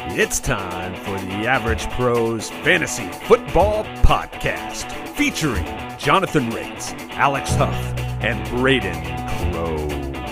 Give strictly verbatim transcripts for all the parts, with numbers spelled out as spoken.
It's time for the Average Pros Fantasy Football Podcast, featuring Jonathan Rates, Alex Huff, and Braden Crow.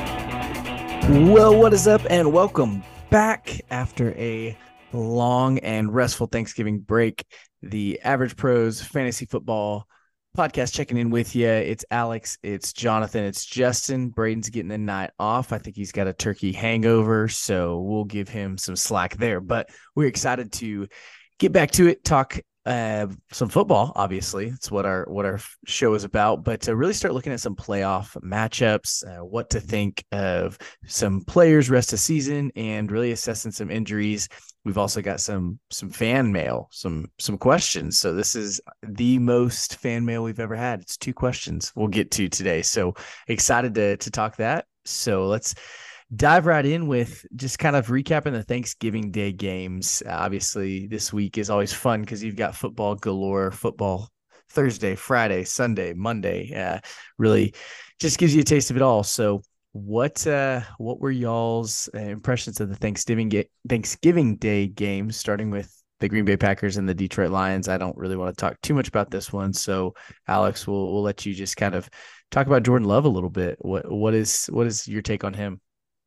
Well, what is up, and welcome back after a long and restful Thanksgiving break. The Average Pros Fantasy Football Podcast checking in with you. It's Alex, it's Jonathan, it's Justin. Braden's getting the night off. I think he's got a turkey hangover, so we'll give him some slack there. But we're excited to get back to it, talk uh, some football. Obviously, it's what our what our show is about. But to really start looking at some playoff matchups, uh, what to think of some players rest of season, and really assessing some injuries. We've also got some some fan mail, some some questions. So this is the most fan mail we've ever had. It's two questions we'll get to today. So excited to to talk that. So let's dive right in with just kind of recapping the Thanksgiving Day games. Uh, obviously, this week is always fun because you've got football galore, football Thursday, Friday, Sunday, Monday. Uh, really just gives you a taste of it all. So What uh what were y'all's uh, impressions of the Thanksgiving ga- Thanksgiving Day games, starting with the Green Bay Packers and the Detroit Lions? I don't really want to talk too much about this one, so Alex, we'll we'll let you just kind of talk about Jordan Love a little bit. What what is what is your take on him?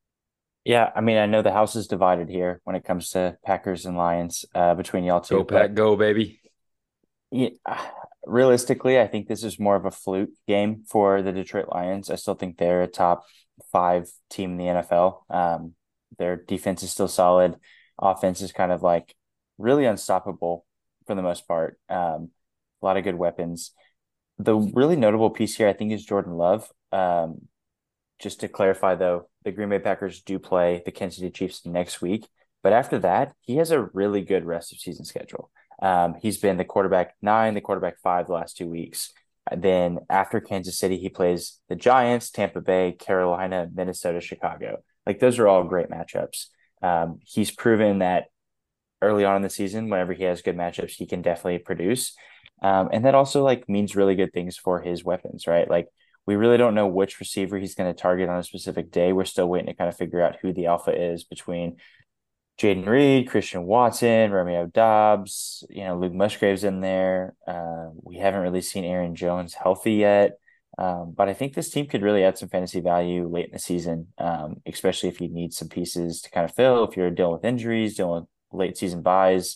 Yeah, I mean, I know the house is divided here when it comes to Packers and Lions uh, between y'all two. Go Pack, go, baby. Yeah, realistically, I think this is more of a fluke game for the Detroit Lions. I still think they're a top five team in the N F L. Um, their defense is still solid. Offense is kind of like really unstoppable for the most part. Um, a lot of good weapons. The really notable piece here, I think, is Jordan Love. Um, just to clarify, though, the Green Bay Packers do play the Kansas City Chiefs next week. But after that, he has a really good rest of season schedule. Um, he's been the quarterback nine, the quarterback five the last two weeks. And then after Kansas City, he plays the Giants, Tampa Bay, Carolina, Minnesota, Chicago. Like, those are all great matchups. Um, he's proven that early on in the season, whenever he has good matchups, he can definitely produce. Um, and that also like means really good things for his weapons, right? Like, we really don't know which receiver he's going to target on a specific day. We're still waiting to kind of figure out who the alpha is between Jayden Reed, Christian Watson, Romeo Doubs, you know, Luke Musgrave's in there. Uh, we haven't really seen Aaron Jones healthy yet. Um, but I think this team could really add some fantasy value late in the season, um, especially if you need some pieces to kind of fill, if you're dealing with injuries, dealing with late season buys.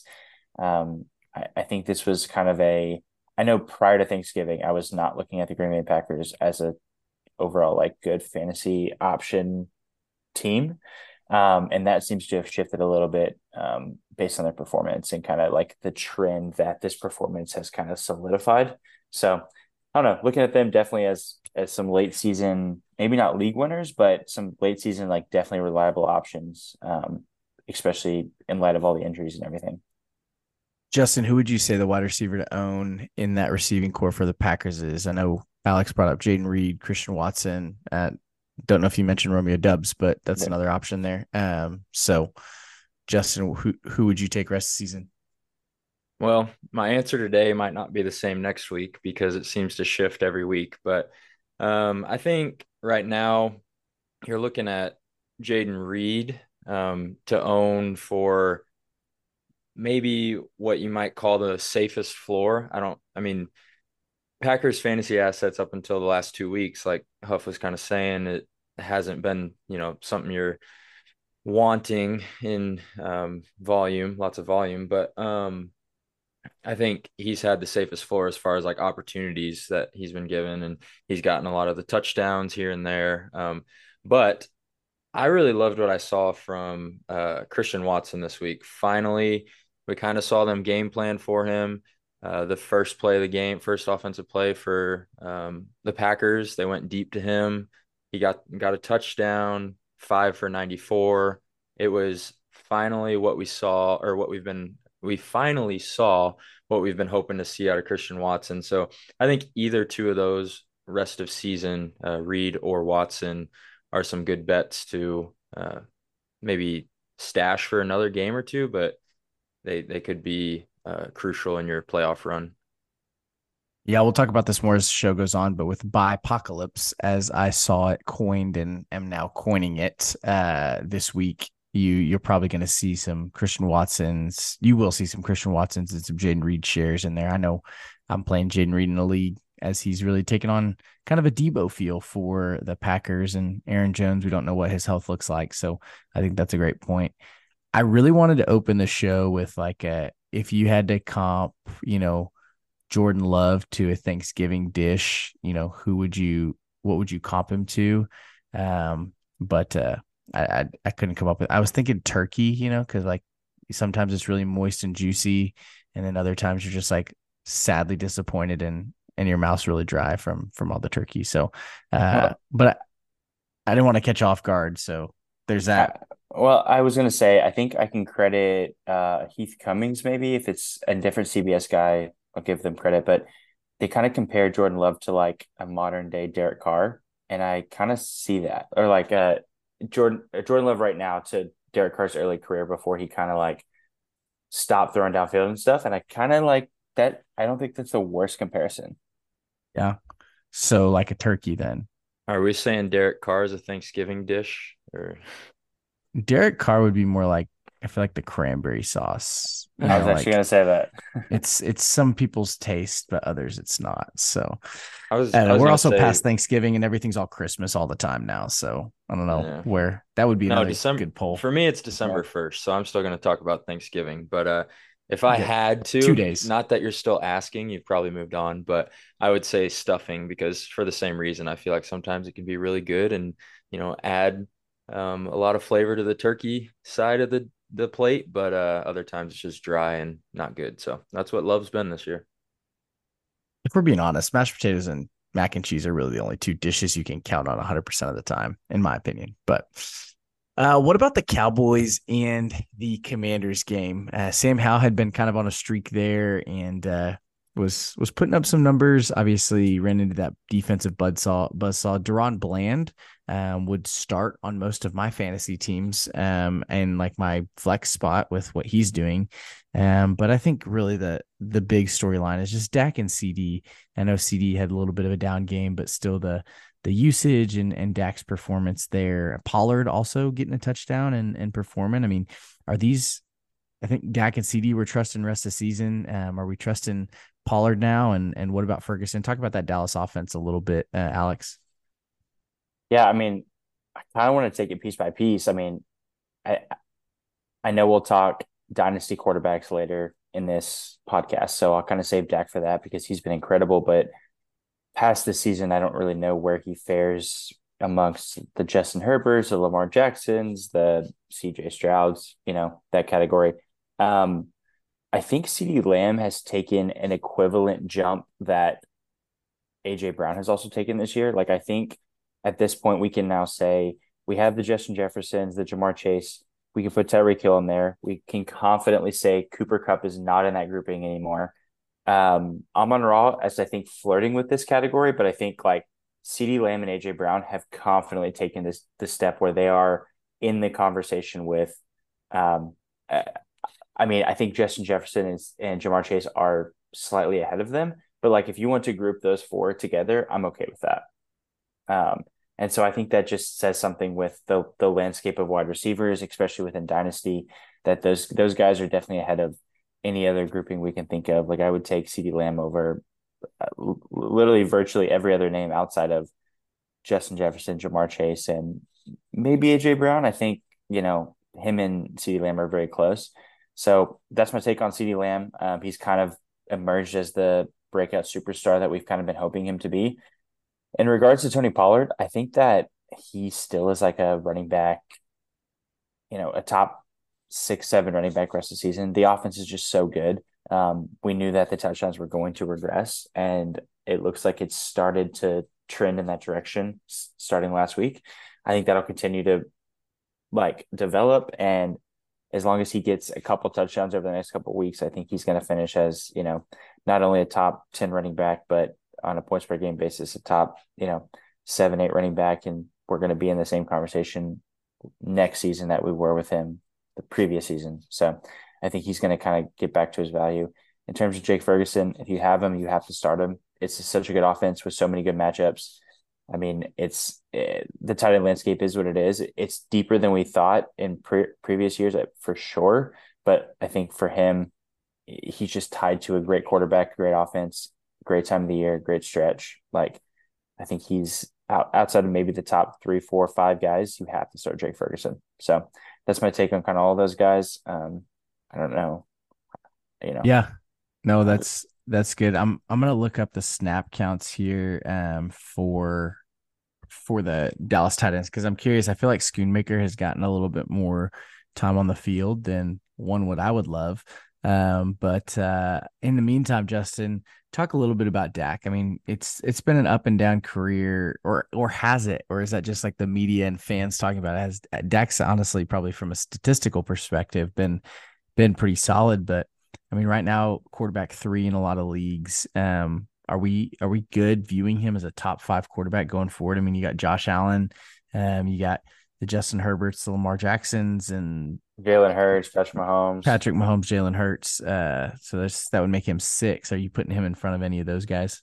Um, I, I think this was kind of a, I know prior to Thanksgiving, I was not looking at the Green Bay Packers as a overall like good fantasy option team. Um, and that seems to have shifted a little bit um, based on their performance and kind of like the trend that this performance has kind of solidified. So I don't know, looking at them definitely as as some late season, maybe not league winners, but some late season, like definitely reliable options, um, especially in light of all the injuries and everything. Justin, who would you say the wide receiver to own in that receiving core for the Packers is? I know Alex brought up Jayden Reed, Christian Watson. Uh, don't know if you mentioned Romeo Doubs, but that's yeah. another option there. Um, so, Justin, who who would you take rest of the season? Well, my answer today might not be the same next week because it seems to shift every week. But um, I think right now you're looking at Jayden Reed um, to own for maybe what you might call the safest floor. I don't, I mean, Packers fantasy assets up until the last two weeks, like Huff was kind of saying, it hasn't been, you know, something you're wanting in um, volume, lots of volume. But um, I think he's had the safest floor as far as like opportunities that he's been given, and he's gotten a lot of the touchdowns here and there. Um, but I really loved what I saw from uh, Christian Watson this week. Finally, we kind of saw them game plan for him. Uh, the first play of the game, first offensive play for um, the Packers, they went deep to him. He got got a touchdown, five for ninety-four. It was finally what we saw, or what we've been, we finally saw what we've been hoping to see out of Christian Watson. So I think either two of those rest of season, uh, Reed or Watson, are some good bets to uh, maybe stash for another game or two, but they they could be uh, crucial in your playoff run. Yeah, we'll talk about this more as the show goes on, but with Buypocalypse, as I saw it coined and am now coining it uh, this week, you you're probably going to see some Christian Watsons. You will see some Christian Watsons and some Jayden Reed shares in there. I know I'm playing Jayden Reed in the league as he's really taken on kind of a Debo feel for the Packers, and Aaron Jones. We don't know what his health looks like. So I think that's a great point. I really wanted to open the show with like a, if you had to comp, you know, Jordan Love to a Thanksgiving dish, you know, who would you, what would you comp him to? Um, but uh, I, I I couldn't come up with. I was thinking turkey, you know, because like sometimes it's really moist and juicy, and then other times you're just like sadly disappointed and and your mouth's really dry from from all the turkey. So, uh, but I, I didn't want to catch off guard, so there's that. Uh, well, I was gonna say I think I can credit uh, Heath Cummings maybe if it's a different C B S guy. I'll give them credit, but they kind of compare Jordan Love to like a modern day Derek Carr, and I kind of see that, or like uh Jordan Jordan Love right now to Derek Carr's early career before he kind of like stopped throwing downfield and stuff, and I kind of like that. I don't think that's the worst comparison. Yeah. So like a turkey then. Are we saying Derek Carr is a Thanksgiving dish, or Derek Carr would be more like, I feel like the cranberry sauce. You I was know, actually like, gonna say that. it's it's some people's taste, but others it's not. So I was, I I know, was we're gonna also say, past Thanksgiving and everything's all Christmas all the time now. So I don't know Yeah. where that would be no, another December good poll. for me, it's December first, so I'm still going to talk about Thanksgiving. But uh, if I Yeah. had to, Two days. not that you're still asking, you've probably moved on, but I would say stuffing because for the same reason, I feel like sometimes it can be really good and, you know, add um, a lot of flavor to the turkey side of the the plate, but uh, other times it's just dry and not good. So that's what Love's been this year. If we're being honest, mashed potatoes and mac and cheese are really the only two dishes you can count on one hundred percent of the time, in my opinion. But uh, what about the Cowboys and the Commanders game? Uh, Sam Howell had been kind of on a streak there and uh, was was putting up some numbers. Obviously, ran into that defensive buzzsaw. buzzsaw. Deron Bland um, would start on most of my fantasy teams um, and like my flex spot with what he's doing. Um, but I think really the the big storyline is just Dak and C D. I know C D had a little bit of a down game, but still the the usage and and Dak's performance there. Pollard also getting a touchdown and and performing. I mean, are these? I think Dak and C D we're trusting rest of the season. Um, are we trusting Pollard now? And and what about Ferguson? Talk about that Dallas offense a little bit, uh, Alex. Yeah, I mean, I kind of want to take it piece by piece. I mean, I I know we'll talk dynasty quarterbacks later in this podcast, so I'll kind of save Dak for that because he's been incredible. But past this season, I don't really know where he fares amongst the Justin Herberts, the Lamar Jacksons, the C J Strouds, you know, that category. Um, I think CeeDee Lamb has taken an equivalent jump that A J Brown has also taken this year. Like, I think at this point, we can now say we have the Justin Jeffersons, the Jamar Chase. We can put Tyreek Hill in there. We can confidently say Cooper Kupp is not in that grouping anymore. Um, Amon-Ra, as I think, flirting with this category, but I think like CeeDee Lamb and A J Brown have confidently taken this the step where they are in the conversation with. Um, uh, I mean, I think Justin Jefferson is, and Jamar Chase are slightly ahead of them, but like if you want to group those four together, I'm okay with that. Um, and so I think that just says something with the the landscape of wide receivers, especially within Dynasty, that those those guys are definitely ahead of any other grouping we can think of. Like I would take CeeDee Lamb over uh, literally virtually every other name outside of Justin Jefferson, Jamar Chase, and maybe A J Brown. I think, you know, him and CeeDee Lamb are very close. So that's my take on CeeDee Lamb. Um, he's kind of emerged as the breakout superstar that we've kind of been hoping him to be. In regards to Tony Pollard, I think that he still is like a running back, you know, a top six, seven running back rest of the season. The offense is just so good. Um, we knew that the touchdowns were going to regress, and it looks like it's started to trend in that direction starting last week. I think that'll continue to like develop, and as long as he gets a couple touchdowns over the next couple of weeks, I think he's going to finish as, you know, not only a top ten running back, but on a points per game basis, a top, you know, seven, eight running back. And we're going to be in the same conversation next season that we were with him the previous season. So I think he's going to kind of get back to his value. In terms of Jake Ferguson, if you have him, you have to start him. It's such a good offense with so many good matchups. I mean, it's it, the tight end landscape is what it is. It's deeper than we thought in pre- previous years, uh, for sure. But I think for him, he's just tied to a great quarterback, great offense, great time of the year, great stretch. Like, I think he's out, outside of maybe the top three, four, five guys. You have to start Jake Ferguson. So that's my take on kind of all those guys. Um, I don't know, you know. Yeah. No, that's that's good. I'm I'm gonna look up the snap counts here um for for the Dallas Titans because I'm curious. I feel like Schoonmaker has gotten a little bit more time on the field than one would I would love. Um, but uh, in the meantime, Justin, talk a little bit about Dak. I mean, it's it's been an up and down career, or or has it, or is that just like the media and fans talking about it? Has Dak's honestly probably from a statistical perspective been been pretty solid, but I mean, right now, quarterback three in a lot of leagues. Um, are we are we good viewing him as a top five quarterback going forward? I mean, you got Josh Allen, um, you got the Justin Herberts, the Lamar Jacksons, and Jalen Hurts, Patrick Mahomes. Patrick Mahomes, Jalen Hurts. Uh, so that's that would make him six. Are you putting him in front of any of those guys?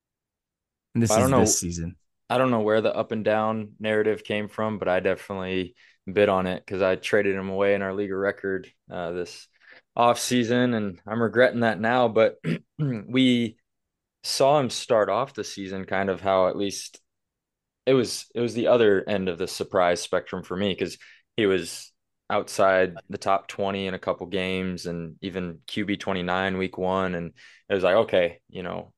And this I don't is this know. season. I don't know where the up and down narrative came from, but I definitely bid on it because I traded him away in our league of record uh, this off season, and I'm regretting that now. But we saw him start off the season kind of how at least it was it was the other end of the surprise spectrum for me because he was outside the top twenty in a couple games and even Q B twenty-nine week one, and it was like, okay, you know,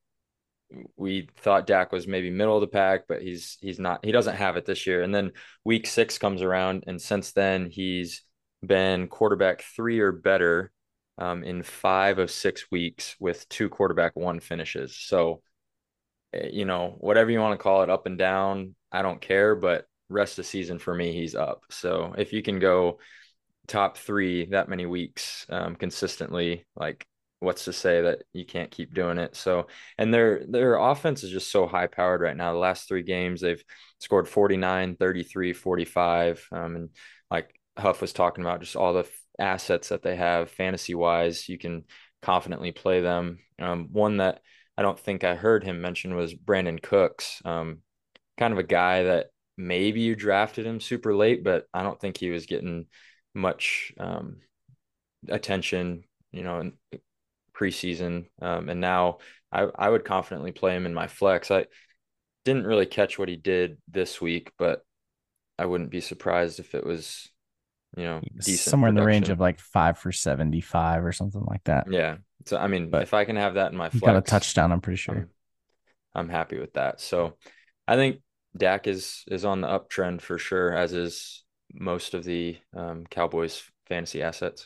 we thought Dak was maybe middle of the pack, but he's he's not. He doesn't have it this year. And then week six comes around, and since then he's been quarterback three or better um, in five of six weeks with two quarterback one finishes. So, you know, whatever you want to call it, up and down, I don't care. But rest of the season for me, he's up. So if you can go top three that many weeks um, consistently, like what's to say that you can't keep doing it? So, and their their offense is just so high powered right now. The last three games, they've scored forty-nine, thirty-three, forty-five. Um, and like Huff was talking about, just all the assets that they have fantasy wise, you can confidently play them. Um, one that I don't think I heard him mention was Brandon Cooks. Um, kind of a guy that maybe you drafted him super late, but I don't think he was getting much um, attention, you know, in preseason. Um, and now I, I would confidently play him in my flex. I didn't really catch what he did this week, but I wouldn't be surprised if it was, you know, decent Somewhere in the range production. of like five for seventy-five or something like that. Yeah. So, I mean, But if I can have that in my he got a flex, touchdown, I'm pretty sure. I'm, I'm happy with that. So I think Dak is is on the uptrend for sure, as is most of the um, Cowboys fantasy assets.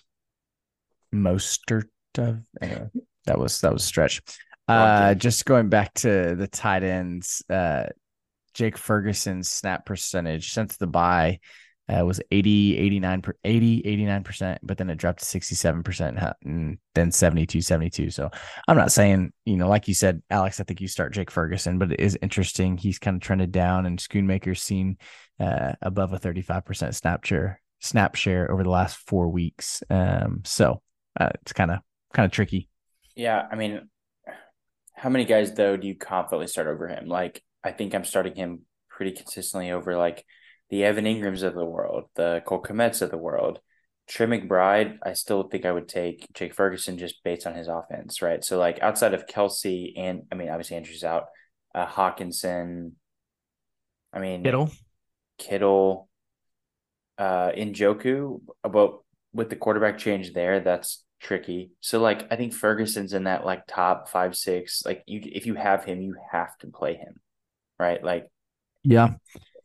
Mostert of anyway, that was that was a stretch. Wrong Uh, team. just going back to the tight ends, uh, Jake Ferguson's snap percentage since the bye uh, was eighty, eighty-nine, per, eighty, eighty-nine percent, but then it dropped to sixty-seven percent and then seventy-two, seventy-two. So I'm not saying, you know, like you said, Alex, I think you start Jake Ferguson, but it is interesting. He's kind of trended down, and Schoonmaker's seen uh, above a thirty-five percent snap share, snap share over the last four weeks. Um, so uh, it's kind of kind of tricky. Yeah, I mean, how many guys though do you confidently start over him? Like, I think I'm starting him pretty consistently over like the Evan Ingrams of the world, the Cole Kmets of the world. Trey McBride, I still think I would take Jake Ferguson just based on his offense, right? So like outside of Kelsey and I mean obviously Andrew's out, uh, Hawkinson, I mean Kittle, Kittle, uh, Njoku, about with the quarterback change there, that's tricky. So like I think Ferguson's in that like top five, six. Like you if you have him, you have to play him. Right. Like yeah.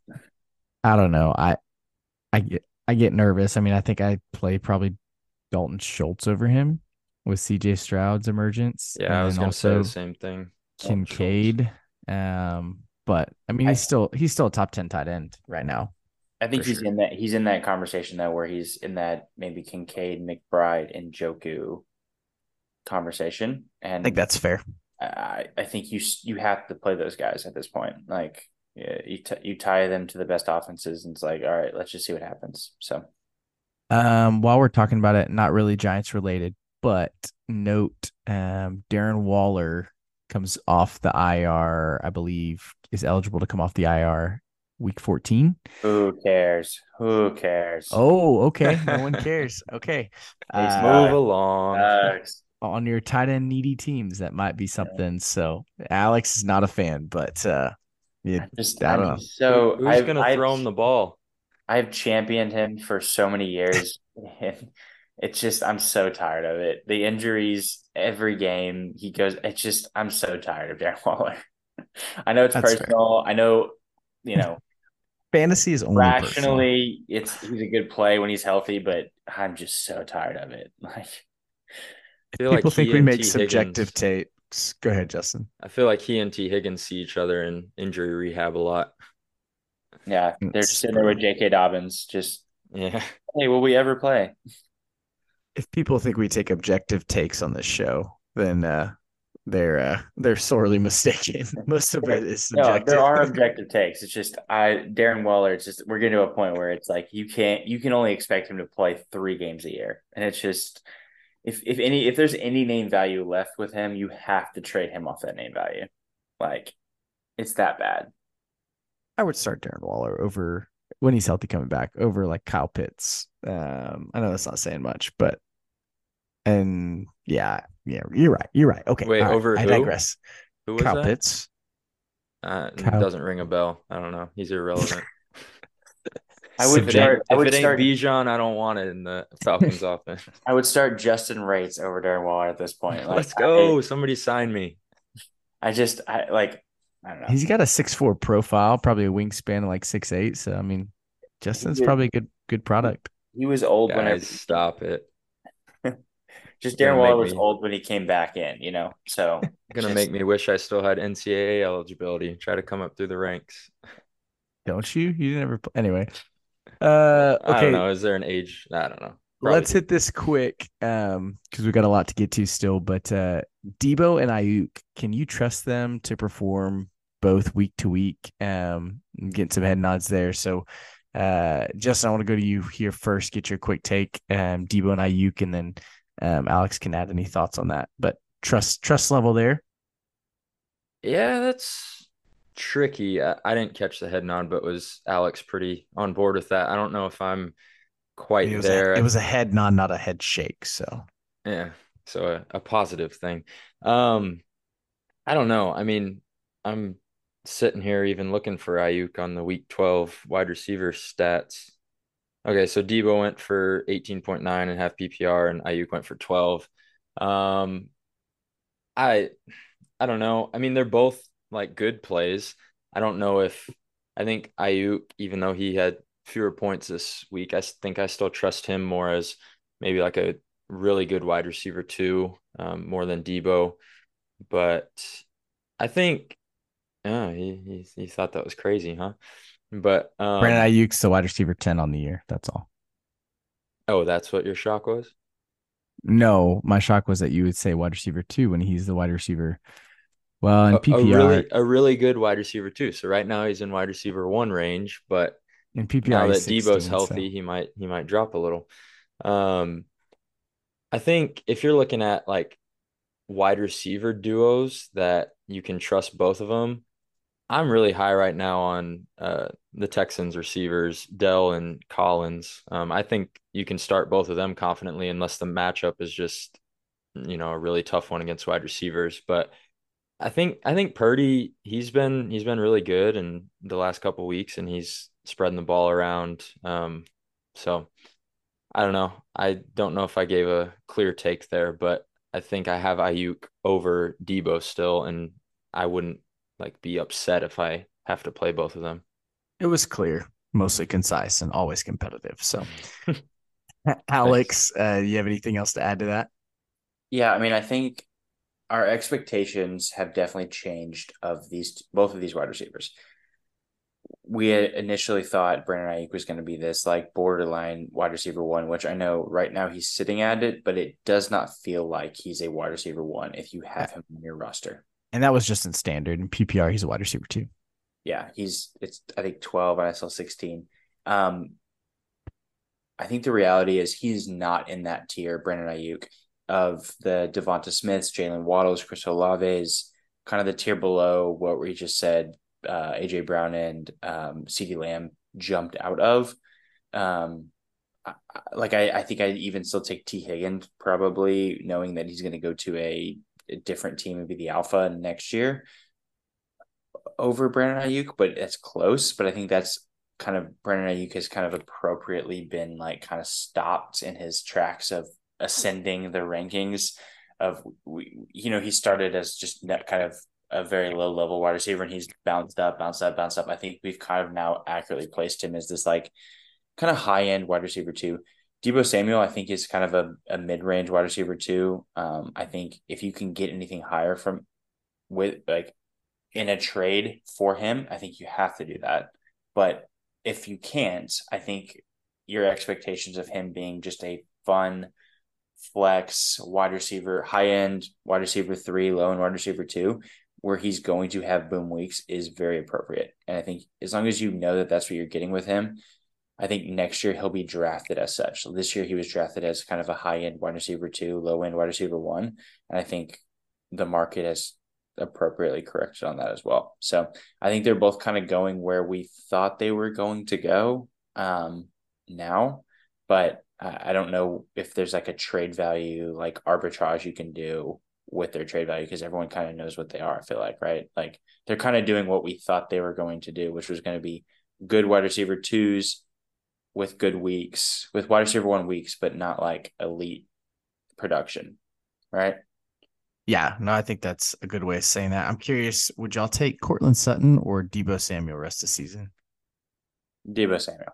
I don't know. I I get I get nervous. I mean, I think I play probably Dalton Schultz over him with C J Stroud's emergence, Yeah, I and was then gonna say also the same thing. Kincaid. Um, but I mean, I, he's still he's still a top ten tight end right now. I think For he's sure. in that he's in that conversation though, where he's in that maybe Kincaid, McBride, and Joku conversation. I And think that's fair. I, I think you you have to play those guys at this point. Like yeah, you t- you tie them to the best offenses, and it's like, all right, let's just see what happens. So Um, while we're talking about it, not really Giants related, but note um Darren Waller comes off the I R, I believe, is eligible to come off the I R week fourteen. Who cares? Who cares? Oh, okay. No one cares. Okay. He Uh, Move sucks. along. Sucks. on your tight end needy teams, that might be something. So Alex is not a fan, but uh, it, I'm just, I don't I'm know. just so Who's I've, gonna I've, throw him the ball? I've championed him for so many years, and it's just I'm so tired of it. The injuries every game he goes. It's just I'm so tired of Darren Waller. I know it's That's fair. personal. I know, you know, Fantasy is only personal. rationally, it's he's a good play when he's healthy, but I'm just so tired of it. Like, I feel People like think he we and make T. subjective Higgins. takes. Go ahead, Justin. I feel like he and T. Higgins see each other in injury rehab a lot. yeah, they're just It's sitting there with brutal. J K. Dobbins. Just Yeah. hey, will we ever play? If people think we take objective takes on this show, then uh, they're uh, they're sorely mistaken. Most of it is No, there subjective. are objective takes. It's just I Darren Waller. It's just we're getting to a point where it's like you can't you can only expect him to play three games a year, and it's just if if any if there's any name value left with him, you have to trade him off that name value. Like it's that bad. I would start Darren Waller over when he's healthy coming back over like Kyle Pitts. Um, I know that's not saying much, but and yeah, yeah, you're right. You're right. Okay, Wait, all right. over I who? digress. Who was Kyle that? Pitts. Uh, Kyle. doesn't ring a bell. I don't know. He's irrelevant. I would If it ain't start. I if would it ain't start. Bijan, I don't want it in the Falcons offense. I would start Justin Rates over Darren Waller at this point. Like Let's I, go. Somebody sign me. I just I like I don't know. He's got a six four profile, probably a wingspan of like six eight. So I mean, Justin's He was, probably a good good product. he was old whenever. Guys, stop it. Just Gonna Darren make Waller was me old when he came back in, you know. So gonna just, make me wish I still had N C double A eligibility. Try to come up through the ranks. Don't you? You never. Play. Anyway, uh, I don't okay. know. Is there an age? I don't know. Probably Let's hit this quick, um, because we got a lot to get to still. But uh, Debo and Ayuk, can you trust them to perform both week to week? Um, getting some head nods there. So, uh, Justin, I want to go to you here first. Get your quick take, um, Debo and Ayuk, and then um, Alex can add any thoughts on that. But trust trust level there. Yeah, that's tricky. I, I didn't catch the head nod, but was Alex pretty on board with that? I don't know if I'm quite It was there. a, it was a head nod, not a head shake. So Yeah, so a, a positive thing. Um, I don't know. I mean, I'm sitting here even looking for Ayuk on the week twelve wide receiver stats. Okay, so Debo went for eighteen point nine and half P P R, and Ayuk went for twelve. Um, I I don't know. I mean, they're both like good plays. I don't know if I think Ayuk, even though he had fewer points this week, I s- think I still trust him more as maybe like a really good wide receiver too, um, more than Debo. But I think, yeah, he, he he thought that was crazy, huh? But Brandon um, Ayuk's the wide receiver ten on the year. That's all. oh, that's what your shock was? No, my shock was that you would say wide receiver two when he's the wide receiver. Well, in A, a P P R, really a really good wide receiver too. So right now he's in wide receiver one range, but in P P R, now he's that Debo's sixteen. So healthy, he might he might drop a little. Um, I think if you're looking at like wide receiver duos that you can trust both of them, I'm really high right now on uh, the Texans receivers, Dell and Collins. Um, I think you can start both of them confidently unless the matchup is just, you know, a really tough one against wide receivers. But I think I think Purdy, he's been he's been really good in the last couple weeks, and he's spreading the ball around. Um, so I don't know. I don't know if I gave a clear take there, but I think I have Ayuk over Debo still, and I wouldn't like be upset if I have to play both of them. it was clear, mostly concise, and always competitive. So, Thanks. Alex, uh, do you have anything else to add to that? yeah, I mean, I think our expectations have definitely changed of these both of these wide receivers. We had initially thought Brandon Ayuk was going to be this like borderline wide receiver one, which I know right now he's sitting at it, but it does not feel like he's a wide receiver one if you have him on your roster. And that was just in standard. In P P R, he's a wide receiver two. Yeah, he's it's I think twelve and I saw sixteen. Um, I think the reality is he's not in that tier, Brandon Ayuk, of the Devonta Smiths, Jalen Waddles, Chris Olaves, kind of the tier below what we just said, uh, A J Brown and um, CeeDee Lamb jumped out of. Um, I, like I, I think I even still take T Higgins probably, knowing that he's going to go to a, a different team and be the alpha next year over Brandon Ayuk, but it's close. But I think that's kind of Brandon Ayuk has kind of appropriately been like kind of stopped in his tracks of ascending the rankings of, you know, he started as just kind of a very low level wide receiver and he's bounced up, bounced up, bounced up. I think we've kind of now accurately placed him as this like kind of high end wide receiver too. Deebo Samuel, I think, is kind of a, a mid range wide receiver too. Um, I think if you can get anything higher from with like in a trade for him, I think you have to do that. But if you can't, I think your expectations of him being just a fun flex wide receiver, high end wide receiver three, low end wide receiver two, where he's going to have boom weeks is very appropriate. And I think as long as you know that that's what you're getting with him, I think next year he'll be drafted as such. So this year he was drafted as kind of a high end wide receiver two, low end wide receiver one. And I think the market has appropriately corrected on that as well. So I think they're both kind of going where we thought they were going to go um, now, but I don't know if there's like a trade value, like arbitrage you can do with their trade value because everyone kind of knows what they are, I feel like, right? Like they're kind of doing what we thought they were going to do, which was going to be good wide receiver twos with good weeks, with wide receiver one weeks, but not like elite production, right? Yeah, no, I think that's a good way of saying that. I'm curious, would y'all take Cortland Sutton or Deebo Samuel rest of the season? Deebo Samuel.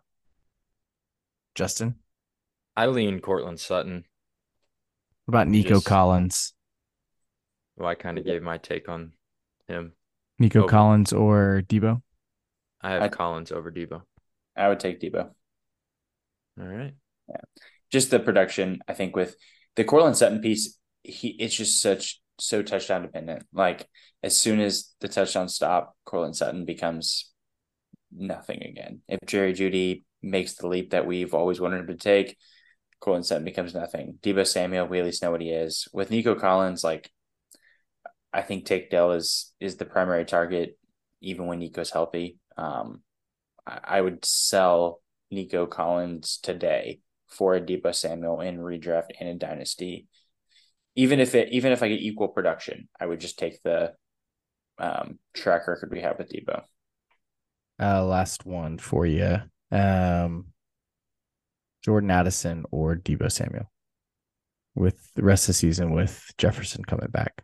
Justin? I lean Cortland Sutton. What about Nico Just- Collins? Well, I kind of gave my take on him. Nico Oh. Collins or Deebo? I have I- Collins over Deebo. I would take Deebo. All right. Just the production, I think with the Cortland Sutton piece, he it's just such so touchdown dependent. Like as soon as the touchdowns stop, Cortland Sutton becomes nothing again. If Jerry Jeudy makes the leap that we've always wanted him to take, Cortland Sutton becomes nothing. Deebo Samuel, we at least know what he is. With Nico Collins, like I think Tank Dell is is the primary target, even when Nico's healthy. Um, I, I would sell Nico Collins today for a Deebo Samuel in redraft and in dynasty. Even if it, even if I get equal production, I would just take the um, track record we have with Deebo. Uh, last one for you. Um, Jordan Addison or Deebo Samuel with the rest of the season with Jefferson coming back.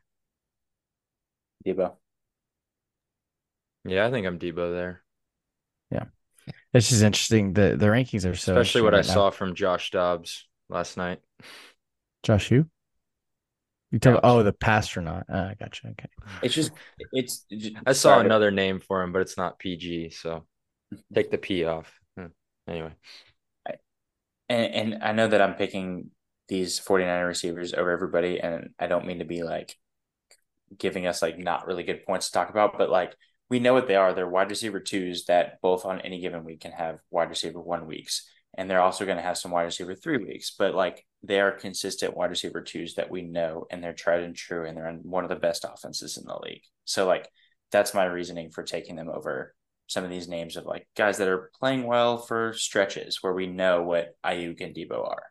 Deebo. Yeah, I think I'm Deebo there. It's just interesting. The the rankings are so Especially what I interesting right now. saw from Josh Dobbs last night. Josh, who? You talk? Dobbs. Oh, the pastronaut. Uh, I gotcha. Okay. It's just it's. I saw sorry, another name for him, but it's not P G, so take the P off. Hmm. Anyway. and and I know that I'm picking these 49er receivers over everybody, and I don't mean to be like giving us like not really good points to talk about, but like we know what they are. They're wide receiver twos that both on any given week can have wide receiver one weeks, and they're also going to have some wide receiver three weeks. But like they are consistent wide receiver twos that we know, and they're tried and true, and they're on one of the best offenses in the league. So like that's my reasoning for taking them over some of these names of like guys that are playing well for stretches where we know what Ayuk and Deebo are.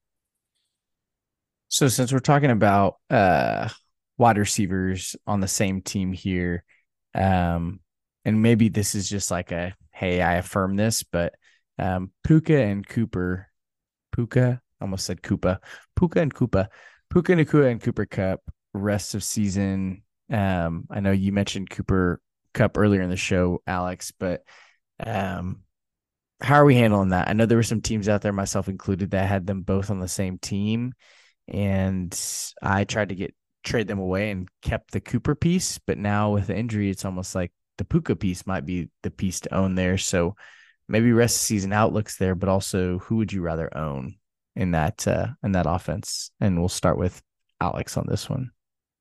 So since we're talking about uh wide receivers on the same team here, um, and maybe this is just like a hey, I affirm this, but um, Puka and Cooper, Puka almost said Koopa, Puka and Koopa, Puka Nacua and Cooper Cup rest of season. Um, I know you mentioned Cooper Cup earlier in the show, Alex, but um, how are we handling that? I know there were some teams out there, myself included, that had them both on the same team. And I tried to get trade them away and kept the Cooper piece, but now with the injury, it's almost like the Puka piece might be the piece to own there. So maybe rest of season outlooks there, but also who would you rather own in that uh, in that offense? And we'll start with Alex on this one.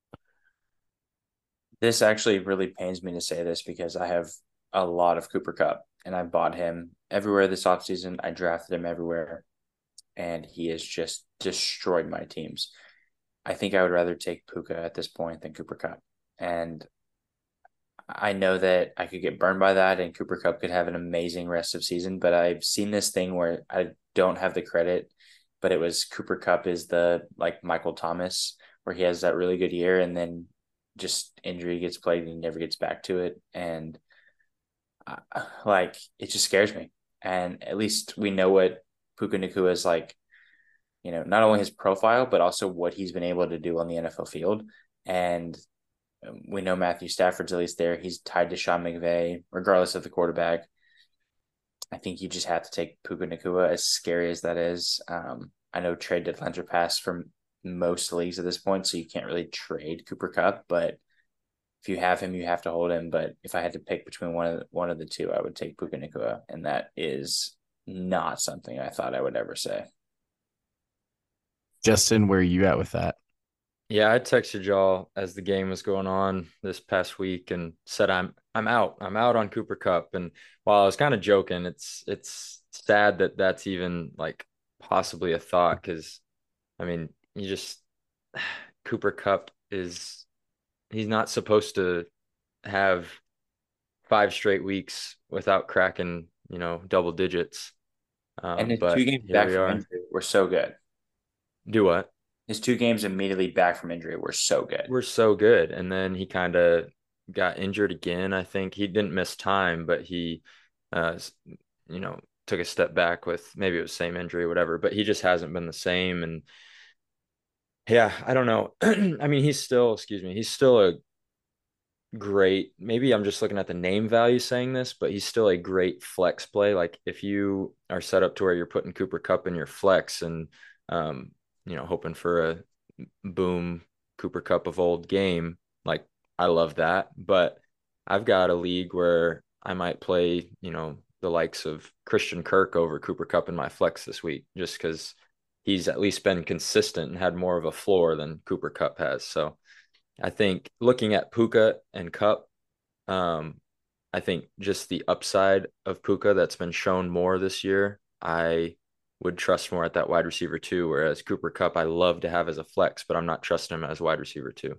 This actually really pains me to say this because I have a lot of Cooper Cup and I bought him everywhere this offseason. I drafted him everywhere and he has just destroyed my teams. I think I would rather take Puka at this point than Cooper Cup. And I know that I could get burned by that and Cooper Kupp could have an amazing rest of season, but I've seen this thing where I don't have the credit, but it was Cooper Kupp is the like Michael Thomas, where he has that really good year and then just injury gets played and he never gets back to it. And uh, like, it just scares me. And at least we know what Puka Nacua is like, you know, not only his profile, but also what he's been able to do on the N F L field. And we know Matthew Stafford's at least there. He's tied to Sean McVay, regardless of the quarterback. I think you just have to take Puka Nacua, as scary as that is. Um, I know trade deadlines are passed from most leagues at this point, so you can't really trade Cooper Kupp. But if you have him, you have to hold him. But if I had to pick between one of the, one of the two, I would take Puka Nacua, and that is not something I thought I would ever say. Justin, where are you at with that? Yeah, I texted y'all as the game was going on this past week and said I'm I'm out. I'm out on Cooper Kupp. And while I was kind of joking, it's it's sad that that's even like possibly a thought because I mean, you just Cooper Kupp is he's not supposed to have five straight weeks without cracking, you know, double digits. And Um, his but two games here back we from are. injury were so good. Do what? His two games immediately back from injury were so good. We're so good. And then he kind of got injured again. I think he didn't miss time, but he, uh, you know, took a step back with maybe it was same injury, whatever, but he just hasn't been the same. And yeah, I don't know. I mean, he's still, excuse me, he's still a great, maybe I'm just looking at the name value saying this, but he's still a great flex play. Like if you are set up to where you're putting Cooper Kupp in your flex and, um, you know, hoping for a boom Cooper Kupp of old game, like I love that. But I've got a league where I might play, you know, the likes of Christian Kirk over Cooper Kupp in my flex this week, just because he's at least been consistent and had more of a floor than Cooper Kupp has. So I think looking at Puka and Kupp, um, I think just the upside of Puka that's been shown more this year, I would trust more at that wide receiver too. Whereas Cooper Kupp, I love to have as a flex, but I'm not trusting him as wide receiver too.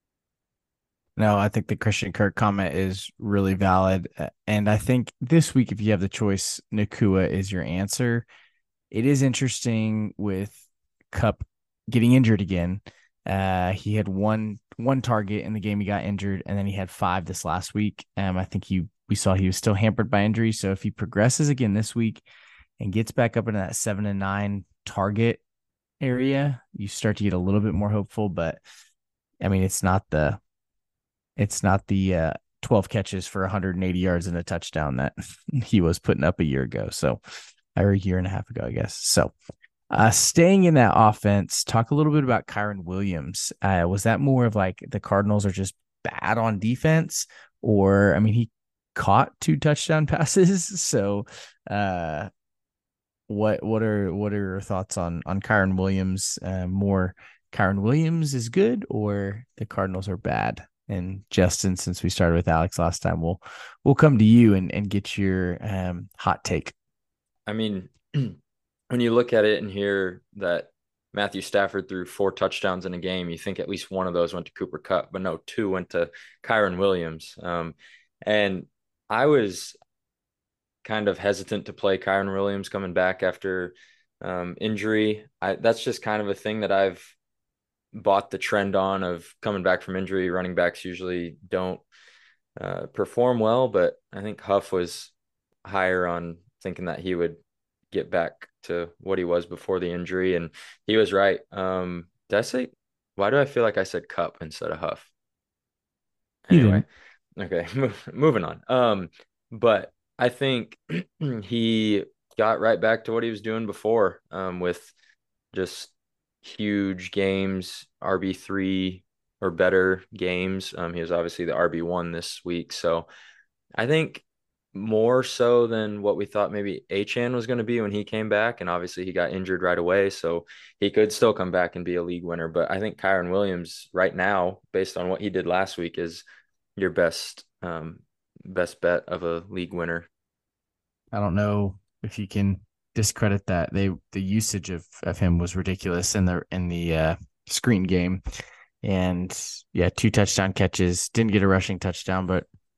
No, I think the Christian Kirk comment is really valid. And I think this week, if you have the choice, Nacua is your answer. It is interesting with Kupp getting injured again. Uh, he had one one target in the game he got injured, and then he had five this last week. Um, I think he we saw he was still hampered by injury. So if he progresses again this week and gets back up into that seven and nine target area, you start to get a little bit more hopeful. But I mean, it's not the it's not the uh, twelve catches for one hundred eighty yards and a touchdown that he was putting up a year ago. So, or a year and a half ago, I guess. So, uh, staying in that offense, talk a little bit about Kyren Williams. Uh, was that more of like the Cardinals are just bad on defense, or I mean, he caught two touchdown passes. So, uh, what what are what are your thoughts on on Kyren Williams? Uh, more Kyren Williams is good, or the Cardinals are bad? And Justin, since we started with Alex last time, we'll we'll come to you and, and get your um, hot take. I mean, when you look at it and hear that Matthew Stafford threw four touchdowns in a game, you think at least one of those went to Cooper Kupp, but no, two went to Kyren Williams. Um, and I was kind of hesitant to play Kyren Williams coming back after um, injury. I, that's just kind of a thing that I've bought the trend on of coming back from injury. Running backs usually don't uh, perform well, but I think Huff was higher on thinking that he would get back to what he was before the injury, and he was right. Um, did I say? Why do I feel like I said Kupp instead of Huff? Anyway, okay, moving on. Um, but I think he got right back to what he was doing before, um, with just huge games, R B three or better games. Um, he was obviously the R B one this week. So I think more so than what we thought maybe Achane was going to be when he came back. And obviously he got injured right away. So he could still come back and be a league winner. But I think Kyren Williams right now, based on what he did last week, is your best, um, best bet of a league winner. I don't know if you can discredit that. They the usage of, of him was ridiculous in the in the uh, screen game, and yeah, two touchdown catches. Didn't get a rushing touchdown, but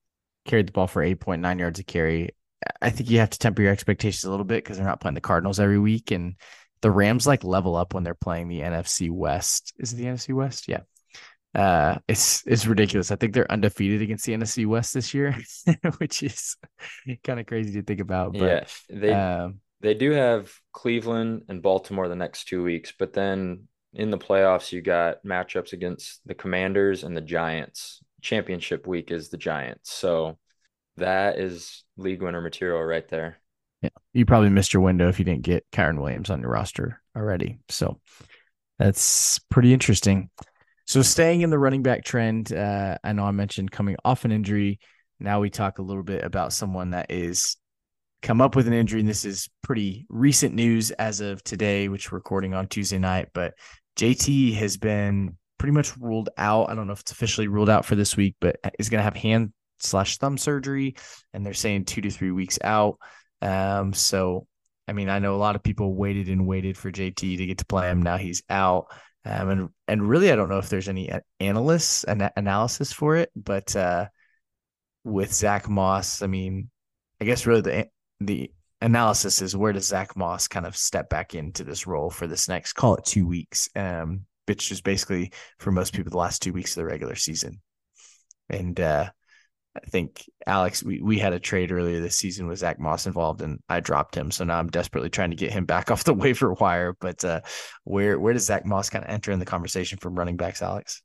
carried the ball for eight point nine yards a carry. I think you have to temper your expectations a little bit because they're not playing the Cardinals every week. And the Rams like level up when they're playing the N F C West. Is it the N F C West? Yeah. Uh, it's it's ridiculous. I think they're undefeated against the N F C West this year, which is kind of crazy to think about. Yeah, But they um, they do have Cleveland and Baltimore the next two weeks, but then in the playoffs you got matchups against the Commanders and the Giants. Championship week is the Giants, so that is league winner material right there. yeah, you probably missed your window if you didn't get Kyren Williams on your roster already. So that's pretty interesting. So staying in the running back trend, uh, I know I mentioned coming off an injury. Now we talk a little bit about someone that is come up with an injury, and this is pretty recent news as of today, which we're recording on Tuesday night. But J T has been pretty much ruled out. I don't know if it's officially ruled out for this week, but is going to have hand slash thumb surgery, and they're saying two to three weeks out. Um, so, I mean, I know a lot of people waited and waited for J T to get to play him. Now he's out. Um, and and really, I don't know if there's any analysts an analysis for it, but uh, with Zach Moss, I mean, I guess really the the analysis is where does Zach Moss kind of step back into this role for this next, call it two weeks, um, which is basically for most people the last two weeks of the regular season. And uh, I think, Alex, we, we had a trade earlier this season with Zach Moss involved, and I dropped him. So now I'm desperately trying to get him back off the waiver wire. But uh, where where does Zach Moss kind of enter in the conversation from running backs, Alex?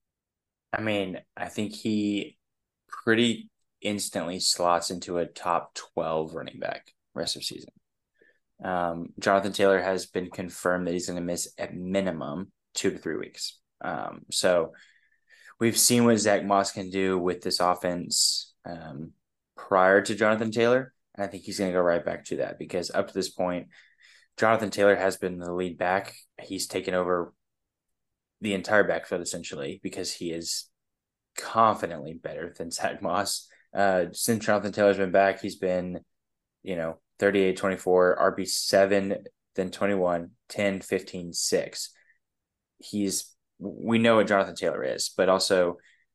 I mean, I think he pretty instantly slots into a top twelve running back rest of season. Um, Jonathan Taylor has been confirmed that he's going to miss at minimum two to three weeks. Um, so we've seen what Zach Moss can do with this offense um, prior to Jonathan Taylor. And I think he's going to go right back to that because up to this point, Jonathan Taylor has been the lead back. He's taken over the entire backfield essentially because he is confidently better than Zach Moss. Uh, since Jonathan Taylor's been back, he's been, you know, thirty-eight, twenty-four, R B seven, then twenty-one, ten, fifteen, six. He's, we know what Jonathan Taylor is, but also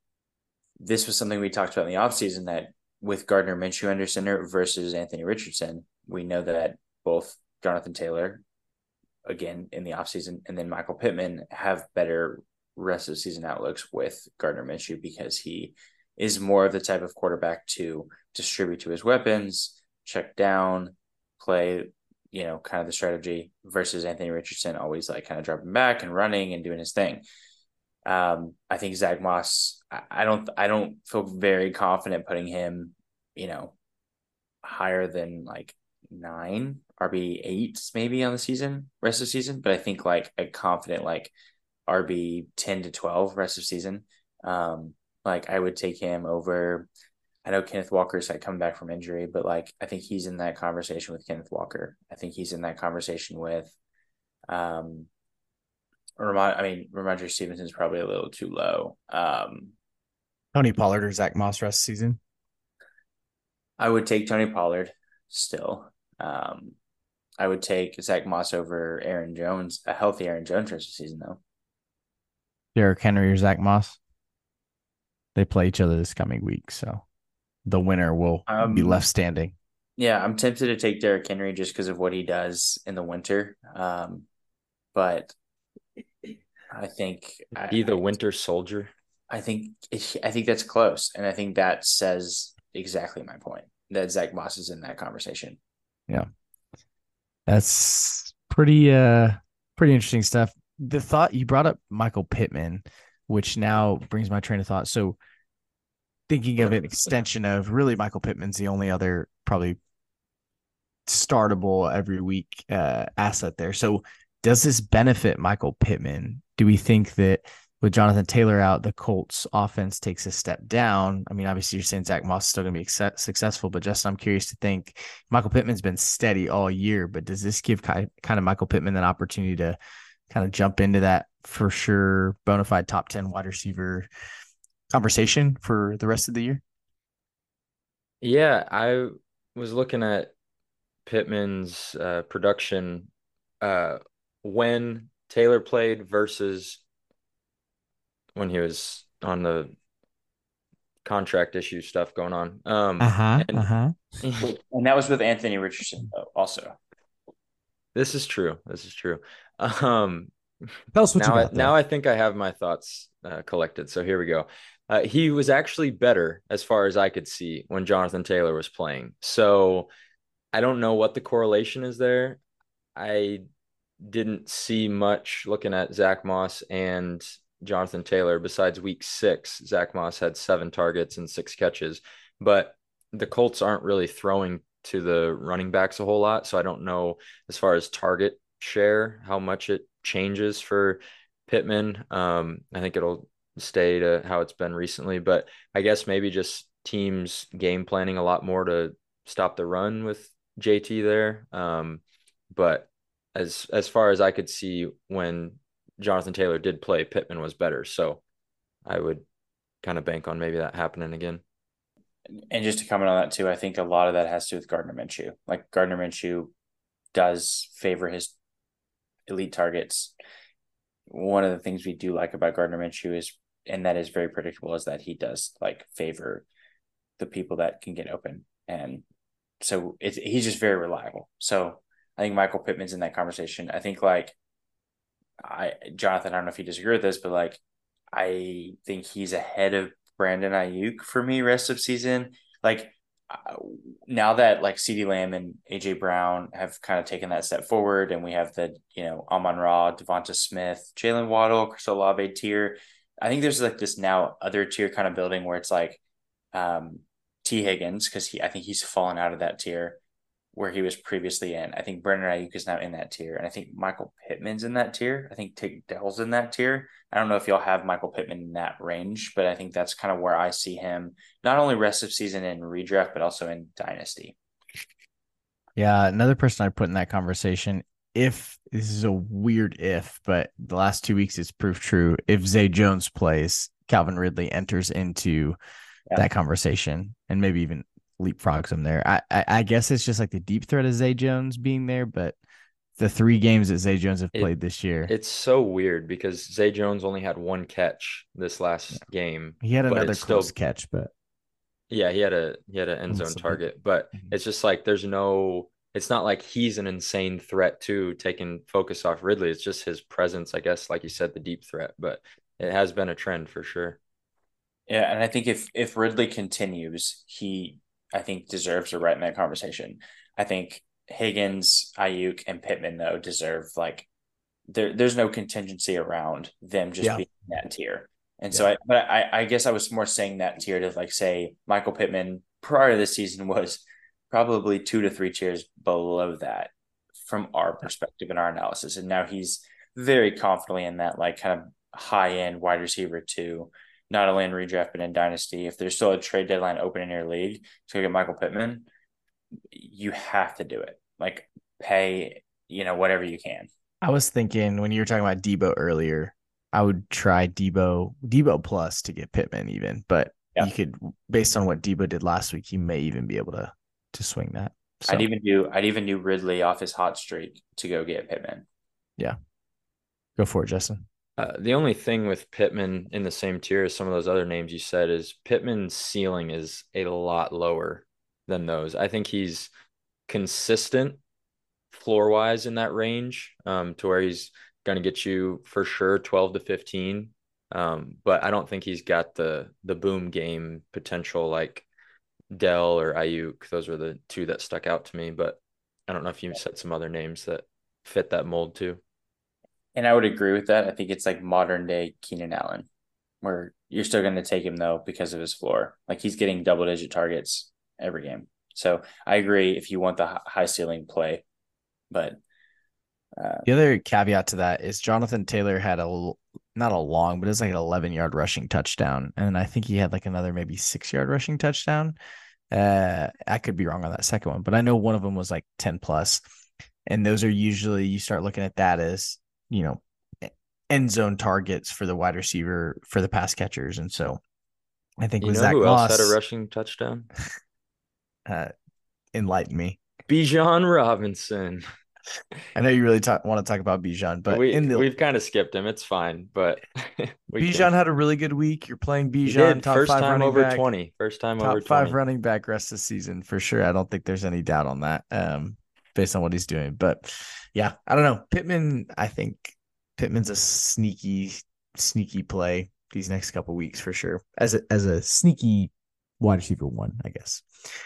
this was something we talked about in the offseason that with Gardner Minshew under center versus Anthony Richardson, we know that both Jonathan Taylor, again, in the offseason, and then Michael Pittman have better rest of season outlooks with Gardner Minshew because he is more of the type of quarterback to distribute to his weapons, check down, play, you know, kind of the strategy versus Anthony Richardson always like kind of dropping back and running and doing his thing. Um, I think Zach Moss, I don't, I don't feel very confident putting him, you know, higher than like nine R B eight maybe on the season, rest of the season. But I think like a confident like R B ten to twelve rest of season. Um, like I would take him over. I know Kenneth Walker's like coming back from injury, but like I think he's in that conversation with Kenneth Walker. I think he's in that conversation with, um, Ramon. I mean, Ramondre Stevenson's probably a little too low. Um, Tony Pollard or Zach Moss rest season? I would take Tony Pollard still. Um, I would take Zach Moss over Aaron Jones, a healthy Aaron Jones rest of season though. Derrick Henry or Zach Moss? They play each other this coming week, so the winner will um, be left standing. Yeah, I'm tempted to take Derrick Henry just because of what he does in the winter. Um, but I think be the I, winter soldier. I think I think that's close, and I think that says exactly my point that Zach Moss is in that conversation. Yeah, that's pretty uh pretty interesting stuff. The thought you brought up Michael Pittman, which now brings my train of thought. So thinking of an extension of really Michael Pittman's the only other probably startable every week uh, asset there. So does this benefit Michael Pittman? Do we think that with Jonathan Taylor out, the Colts offense takes a step down? I mean, obviously you're saying Zach Moss is still going to be ex- successful, but Justin, I'm curious to think Michael Pittman's been steady all year, but does this give kind of Michael Pittman an opportunity to kind of jump into that for sure bona fide top ten wide receiver conversation for the rest of the year? Yeah, I was looking at Pittman's uh, production uh, when Taylor played versus when he was on the contract issue stuff going on. Um, Uh-huh. and Uh-huh. And that was with Anthony Richardson also. this is true. This is true. Um, Tell us what you now, I, got, now though. I think I have my thoughts uh, collected. So here we go. Uh, he was actually better as far as I could see when Jonathan Taylor was playing. So I don't know what the correlation is there. I didn't see much looking at Zach Moss and Jonathan Taylor. Besides week six, Zach Moss had seven targets and six catches, but the Colts aren't really throwing to the running backs a whole lot. So I don't know as far as target share, how much it changes for Pittman. Um, I think it'll stay to how it's been recently, but I guess maybe just teams game planning a lot more to stop the run with J T there. Um, but as as far as I could see when Jonathan Taylor did play, Pittman was better. So I would kind of bank on maybe that happening again. And just to comment on that too, I think a lot of that has to do with Gardner Minshew. Like Gardner Minshew does favor his elite targets. One of the things we do like about Gardner Minshew is, and that is very predictable, is that he does like favor the people that can get open. And so it's, he's just very reliable. So I think Michael Pittman's in that conversation. I think like I Jonathan, I don't know if you disagree with this, but like I think he's ahead of Brandon Ayuk for me rest of season. Like uh, now that like CeeDee Lamb and A J Brown have kind of taken that step forward, and we have the, you know, Amon-Ra, Devonta Smith, Jalen Waddle, Chris Olave tier. I think there's like this now other tier kind of building where it's like um, T Higgins, because he I think he's fallen out of that tier where he was previously in. I think Brandon Ayuk is now in that tier. And I think Michael Pittman's in that tier. I think Tig Dell's in that tier. I don't know if y'all have Michael Pittman in that range, but I think that's kind of where I see him, not only rest of season in redraft, but also in Dynasty. Yeah, another person I put in that conversation, if this is a weird if, but the last two weeks it's proved true. If Zay Jones plays, Calvin Ridley enters into yeah. that conversation and maybe even leapfrogs him there. I, I I guess it's just like the deep threat of Zay Jones being there, but the three games that Zay Jones have played it, this year, it's so weird because Zay Jones only had one catch this last yeah. game. He had another close still, catch, but yeah, he had a he had an end zone target, but mm-hmm. it's just like there's no. It's not like he's an insane threat to taking focus off Ridley. It's just his presence, I guess, like you said, the deep threat. But it has been a trend for sure. Yeah, and I think if if Ridley continues, he. I think deserves a right in that conversation. I think Higgins, Ayuk, and Pittman, though, deserve like there. There's no contingency around them just yeah. being in that tier. And yeah. so, I, but I, I guess I was more saying that tier to like say Michael Pittman prior to this season was probably two to three tiers below that from our perspective and our analysis, and now he's very confidently in that like kind of high end wide receiver two. Not only in redraft, but in Dynasty. If there's still a trade deadline open in your league to get Michael Pittman, you have to do it. Like pay, you know, whatever you can. I was thinking when you were talking about Debo earlier, I would try Debo, Debo plus to get Pittman even, but yeah. you could, based on what Debo did last week, you may even be able to to swing that. So. I'd even do I'd even do Ridley off his hot streak to go get Pittman. Yeah. Go for it, Justin. Uh, the only thing with Pittman in the same tier as some of those other names you said is Pittman's ceiling is a lot lower than those. I think he's consistent floor-wise in that range um, to where he's going to get you for sure twelve to fifteen. Um, but I don't think he's got the the boom game potential like Dell or Ayuk. Those were the two that stuck out to me. But I don't know if you said some other names that fit that mold too. And I would agree with that. I think it's like modern day Keenan Allen, where you're still going to take him though because of his floor. Like he's getting double digit targets every game. So I agree if you want the high ceiling play, but uh, the other caveat to that is Jonathan Taylor had a not a long, but it's like an eleven yard rushing touchdown, and I think he had like another maybe six yard rushing touchdown. Uh, I could be wrong on that second one, but I know one of them was like ten plus, and those are usually you start looking at that as, you know, end zone targets for the wide receiver, for the pass catchers. And so I think you with know Zach who Moss, else had a rushing touchdown? uh, enlighten me. Bijan Robinson. I know you really talk, want to talk about Bijan, but we in the we've kind of skipped him. It's fine, but we Bijan can. had a really good week. You're playing He Bijan, did top first five time running over back, twenty. First time over top five twenty. running back rest of the season for sure. I don't think there's any doubt on that, um, based on what he's doing. But yeah, I don't know. Pittman, I think Pittman's a sneaky, sneaky play these next couple weeks for sure. As a as a sneaky wide receiver one, I guess.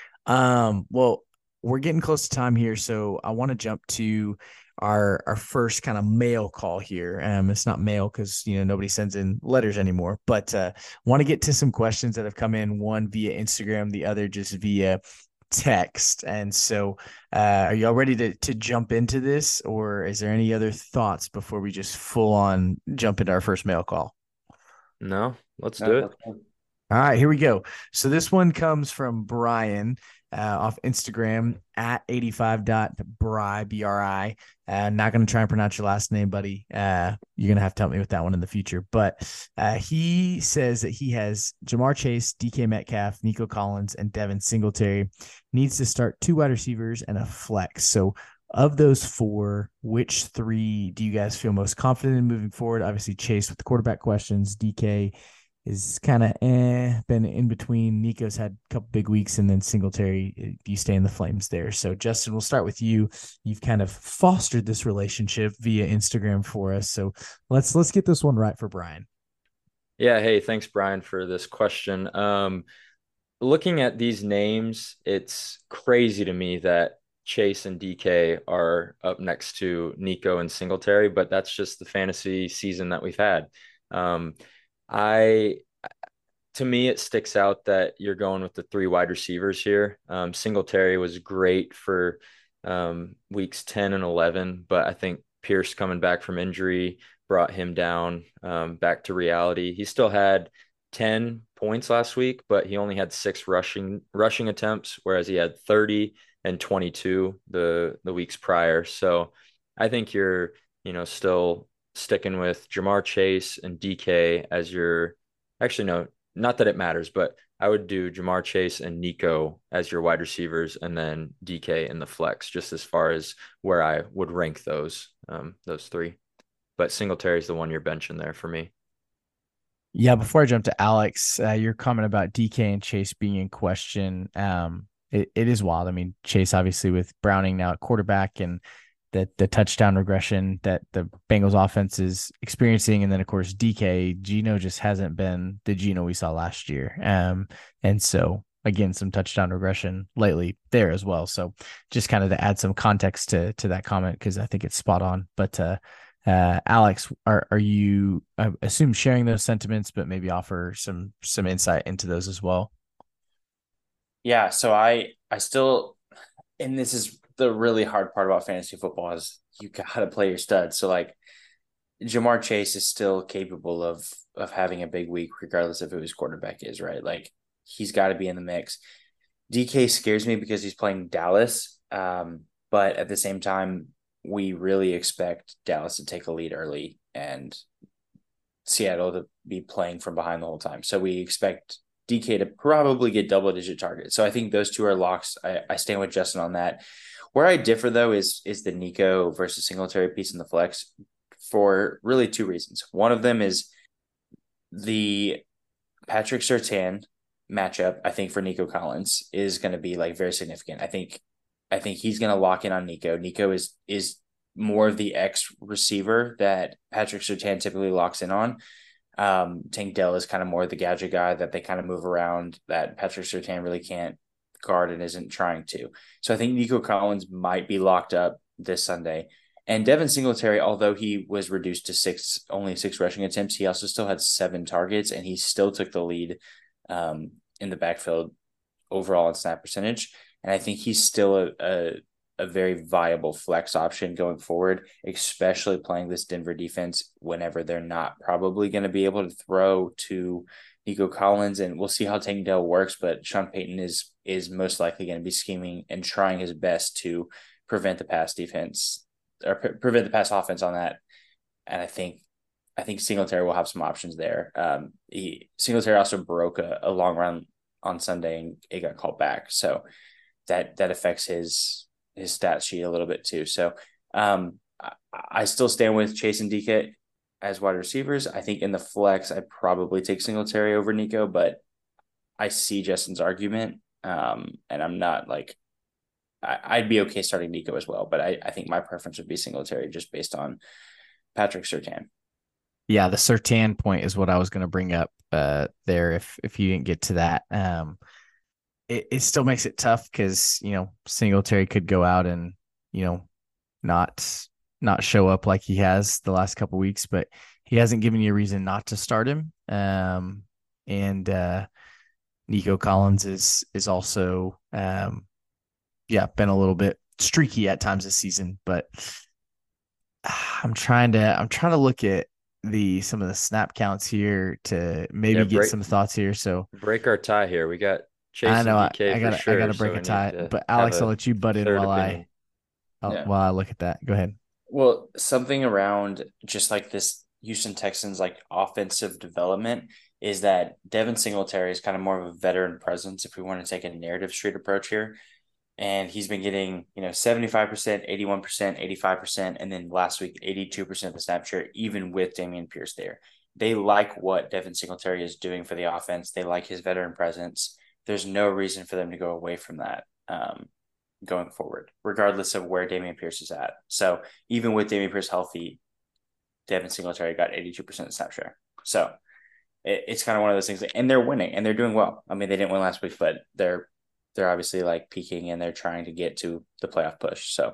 Um, well, we're getting close to time here, so I want to jump to our our first kind of mail call here. Um, it's not mail because you know nobody sends in letters anymore, but uh, want to get to some questions that have come in. One via Instagram, the other just via text. And so, uh, are y'all ready to to jump into this, or is there any other thoughts before we just full on jump into our first mail call? No, let's No, do it. that's fine. All right, here we go. So this one comes from Brian uh, off Instagram at eighty-five dot bri, B R I. Uh, not going to try and pronounce your last name, buddy. Uh, you're going to have to help me with that one in the future. But uh, he says that he has Ja'Marr Chase, D K Metcalf, Nico Collins, and Devin Singletary. Needs to start two wide receivers and a flex. So of those four, which three do you guys feel most confident in moving forward? Obviously, Chase with the quarterback questions, D K is kind of eh, been in between. Nico's had a couple big weeks, and then Singletary, you stay in the flames there. So, Justin, we'll start with you. You've kind of fostered this relationship via Instagram for us. So let's let's get this one right for Brian. Yeah. Hey, thanks, Brian, for this question. Um, looking at these names, it's crazy to me that Chase and D K are up next to Nico and Singletary, but that's just the fantasy season that we've had. Um, I, to me, it sticks out that you're going with the three wide receivers here. Um, Singletary was great for um, weeks ten and eleven, but I think Pierce coming back from injury brought him down um, back to reality. He still had ten points last week, but he only had six rushing rushing attempts, whereas he had thirty and twenty-two the the weeks prior. So I think you're, you know, still sticking with Ja'Marr Chase and D K as your actually no, not that it matters, but I would do Ja'Marr Chase and Nico as your wide receivers and then D K in the flex, just as far as where I would rank those um those three. But Singletary is the one you're benching there for me. Yeah, before I jump to Alex, uh, your comment about D K and Chase being in question, um, it, it is wild. I mean, Chase obviously with Browning now at quarterback and the, the touchdown regression that the Bengals offense is experiencing. And then, of course, D K, Geno just hasn't been the Geno we saw last year. Um, and so, again, some touchdown regression lately there as well. So just kind of to add some context to to that comment, because I think it's spot on. But uh, uh, Alex, are are you, I assume, sharing those sentiments, but maybe offer some some insight into those as well? Yeah, so I I still, and this is the really hard part about fantasy football is you gotta play your studs. So like Ja'Marr Chase is still capable of of having a big week, regardless of who his quarterback is, right? Like he's got to be in the mix. D K scares me because he's playing Dallas, um, but at the same time, we really expect Dallas to take a lead early and Seattle to be playing from behind the whole time. So we expect D K to probably get double digit targets. So I think those two are locks. I, I stand with Justin on that. Where I differ though is is the Nico versus Singletary piece in the flex for really two reasons. One of them is the Patrick Surtain matchup, I think for Nico Collins is going to be like very significant. I think I think he's going to lock in on Nico. Nico is is more of the X receiver that Patrick Surtain typically locks in on. Um, Tank Dell is kind of more the gadget guy that they kind of move around that Patrick Surtain really can't guard and isn't trying to. So I think Nico Collins might be locked up this Sunday. And Devin Singletary, although he was reduced to six, only six rushing attempts, he also still had seven targets and he still took the lead um, in the backfield overall in snap percentage. And I think he's still a, a, a very viable flex option going forward, especially playing this Denver defense whenever they're not probably going to be able to throw to Nico Collins. And we'll see how Tank Dell works, but Sean Payton is is most likely going to be scheming and trying his best to prevent the pass defense or pre- prevent the pass offense on that. And I think I think Singletary will have some options there. Um, he, Singletary also broke a, a long run on Sunday and it got called back. So that that affects his his stat sheet a little bit too. So Um, I, I still stand with Chase and D K as wide receivers. I think in the flex, I probably take Singletary over Nico, but I see Justin's argument. Um, and I'm not like, I, I'd be okay starting Nico as well, but I, I think my preference would be Singletary just based on Patrick Surtain. Yeah, the Surtain point is what I was going to bring up uh, there. If if you didn't get to that, um, it, it still makes it tough because you know Singletary could go out and you know not not show up like he has the last couple weeks, but he hasn't given you a reason not to start him. Um, and uh, Nico Collins is is also um, yeah been a little bit streaky at times this season, but I'm trying to I'm trying to look at the some of the snap counts here to maybe Yeah, get break some thoughts here. So break our tie here. We got I Chase know and I, D K I for gotta I sure. gotta So break a we need tie, to but have Alex, I'll a let you butt in third while opinion. I I'll, Yeah. while I look at that. Go ahead. Well, something around just like this Houston Texans like offensive development is that Devin Singletary is kind of more of a veteran presence if we want to take a narrative street approach here. And he's been getting, you know, seventy-five percent, eighty-one percent, eighty-five percent, and then last week, eighty-two percent of the snap share, even with Dameon Pierce there. They like what Devin Singletary is doing for the offense. They like his veteran presence. There's no reason for them to go away from that um, going forward, regardless of where Dameon Pierce is at. So even with Dameon Pierce healthy, Devin Singletary got eighty-two percent of the snap share. So it, it's kind of one of those things, that, and they're winning and they're doing well. I mean, they didn't win last week, but they're they're obviously like peaking and they're trying to get to the playoff push. So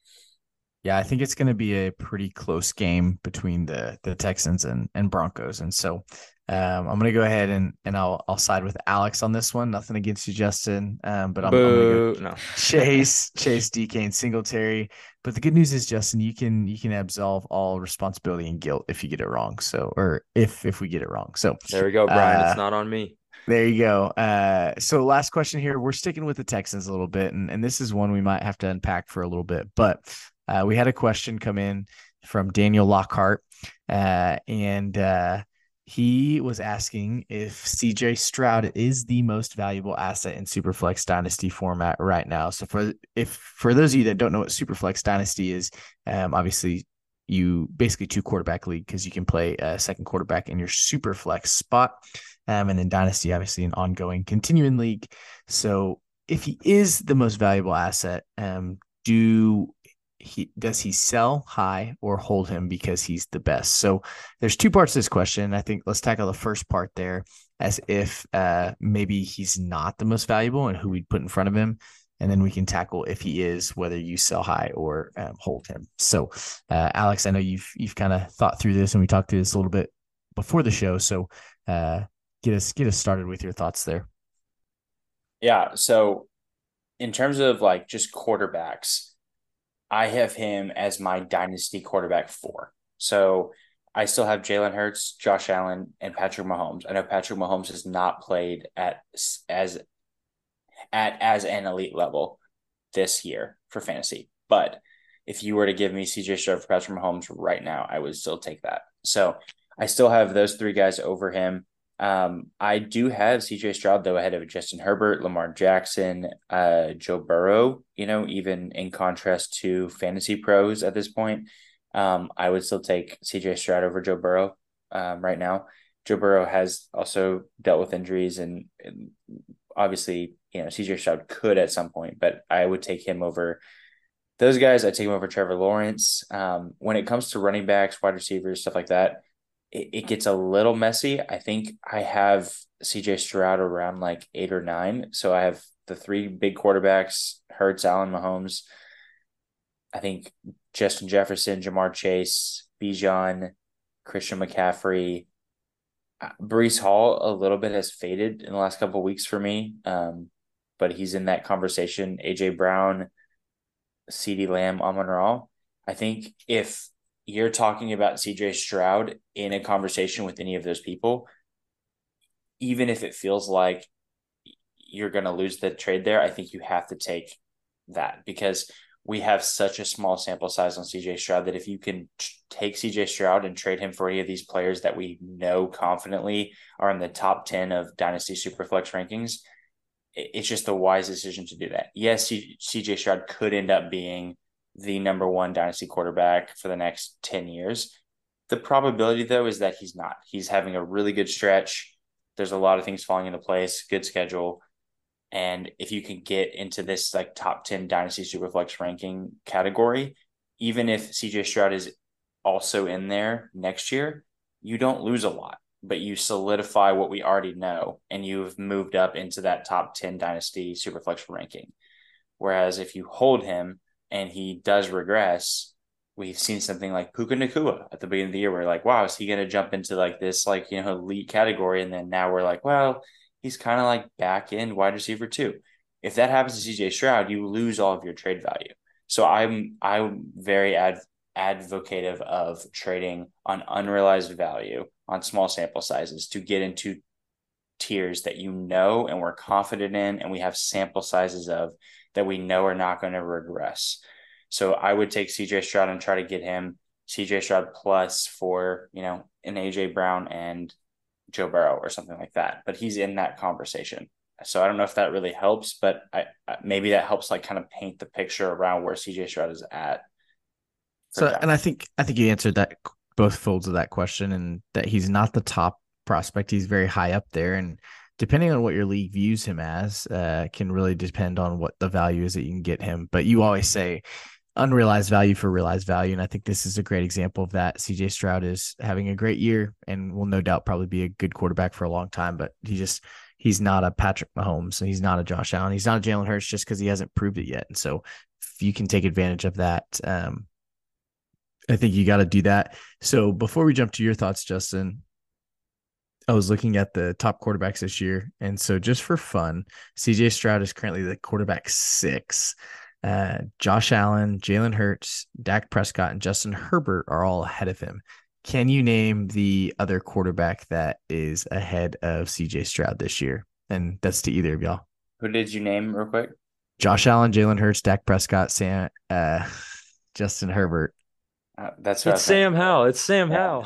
Yeah, I think it's going to be a pretty close game between the the Texans and and Broncos, and so um, I'm going to go ahead and and I'll I'll side with Alex on this one. Nothing against you, Justin, um, but I'm I'm going to Boo. go No. Chase Chase D K and Singletary. But the good news is, Justin, you can you can absolve all responsibility and guilt if you get it wrong. So or if if we get it wrong. So There we go, Brian. uh, It's not on me. there you go. Uh, so last question here. We're sticking with the Texans a little bit, and, and this is one we might have to unpack for a little bit. But uh, we had a question come in from Daniel Lockhart, uh, and uh, he was asking if C J Stroud is the most valuable asset in Superflex Dynasty format right now. So for if for those of you that don't know what Superflex Dynasty is, um, obviously you basically two quarterback league because you can play a second quarterback in your Superflex spot. Um, and then Dynasty, obviously, an ongoing continuing league. So if he is the most valuable asset, um, do he does he sell high or hold him because he's the best? So there's two parts to this question. I think let's tackle the first part there as if uh, maybe he's not the most valuable and who we'd put in front of him. And then we can tackle if he is, whether you sell high or um, hold him. So, uh, Alex, I know you've you've kind of thought through this, and we talked through this a little bit before the show. So, uh, get us get us started with your thoughts there. yeah, so in terms of like just quarterbacks, I have him as my dynasty quarterback four. So I still have Jalen Hurts, Josh Allen, and Patrick Mahomes. I know Patrick Mahomes has not played at as at as an elite level this year for fantasy, but if you were to give me C J Stroud for Patrick Mahomes right now, I would still take that. So I still have those three guys over him. Um, I do have C J Stroud, though, ahead of Justin Herbert, Lamar Jackson, uh, Joe Burrow, you know, even in contrast to fantasy pros at this point. Um, I would still take C J Stroud over Joe Burrow um, right now. Joe Burrow has also dealt with injuries, and, and obviously, you know, C J Stroud could at some point, but I would take him over those guys. I'd take him over Trevor Lawrence. Um, when it comes to running backs, wide receivers, stuff like that, it, it gets a little messy. I think I have C J Stroud around like eight or nine. So I have the three big quarterbacks, Hurts, Allen, Mahomes. I think Justin Jefferson, Jamar Chase, Bijan, Christian McCaffrey. Breece Hall a little bit has faded in the last couple of weeks for me, um, but he's in that conversation. A J Brown, CeeDee Lamb, Amon-Ra. I think if you're talking about C J Stroud in a conversation with any of those people, even if it feels like you're going to lose the trade there, I think you have to take that because we have such a small sample size on C J Stroud that if you can take C J Stroud and trade him for any of these players that we know confidently are in the top ten of Dynasty Superflex rankings, it's just the wise decision to do that. Yes, C J Stroud could end up being the number one dynasty quarterback for the next ten years. The probability, though, is that he's not. He's having a really good stretch. There's a lot of things falling into place, good schedule. And if you can get into this like top ten dynasty superflex ranking category, even if C J Stroud is also in there next year, you don't lose a lot, but you solidify what we already know, and you've moved up into that top ten dynasty superflex ranking. Whereas if you hold him and he does regress, we've seen something like Puka Nacua at the beginning of the year. We're like, wow, is he going to jump into like this, like, you know, elite category? And then now we're like, well, he's kind of like back in wide receiver too. If that happens to C J Stroud, you lose all of your trade value. So I'm I'm very ad, advocative of trading on unrealized value on small sample sizes to get into tiers that you know and we're confident in, and we have sample sizes of that we know are not going to regress. So I would take C J Stroud and try to get him C J Stroud plus for, you know, an A J Brown and Joe Burrow or something like that. But he's in that conversation. So I don't know if that really helps, but I, maybe that helps like kind of paint the picture around where C J Stroud is at. So, and I think I think you answered that both folds of that question, and that he's not the top prospect. He's very high up there, and depending on what your league views him as, uh, can really depend on what the value is that you can get him. But you always say unrealized value for realized value, and I think this is a great example of that. C J Stroud is having a great year and will no doubt probably be a good quarterback for a long time, but he just he's not a Patrick Mahomes, and he's not a Josh Allen, he's not a Jalen Hurts, just because he hasn't proved it yet. And so if you can take advantage of that, um, I think you got to do that. So before we jump to your thoughts, Justin, I was looking at the top quarterbacks this year. And so just for fun, C J Stroud is currently the quarterback six. Uh, Josh Allen, Jalen Hurts, Dak Prescott, and Justin Herbert are all ahead of him. Can you name the other quarterback that is ahead of C J Stroud this year? And that's to either of y'all. Who did you name real quick? Josh Allen, Jalen Hurts, Dak Prescott, Sam, uh, Justin Herbert. Uh, that's it's Sam Howell. It's Sam yeah. Howell.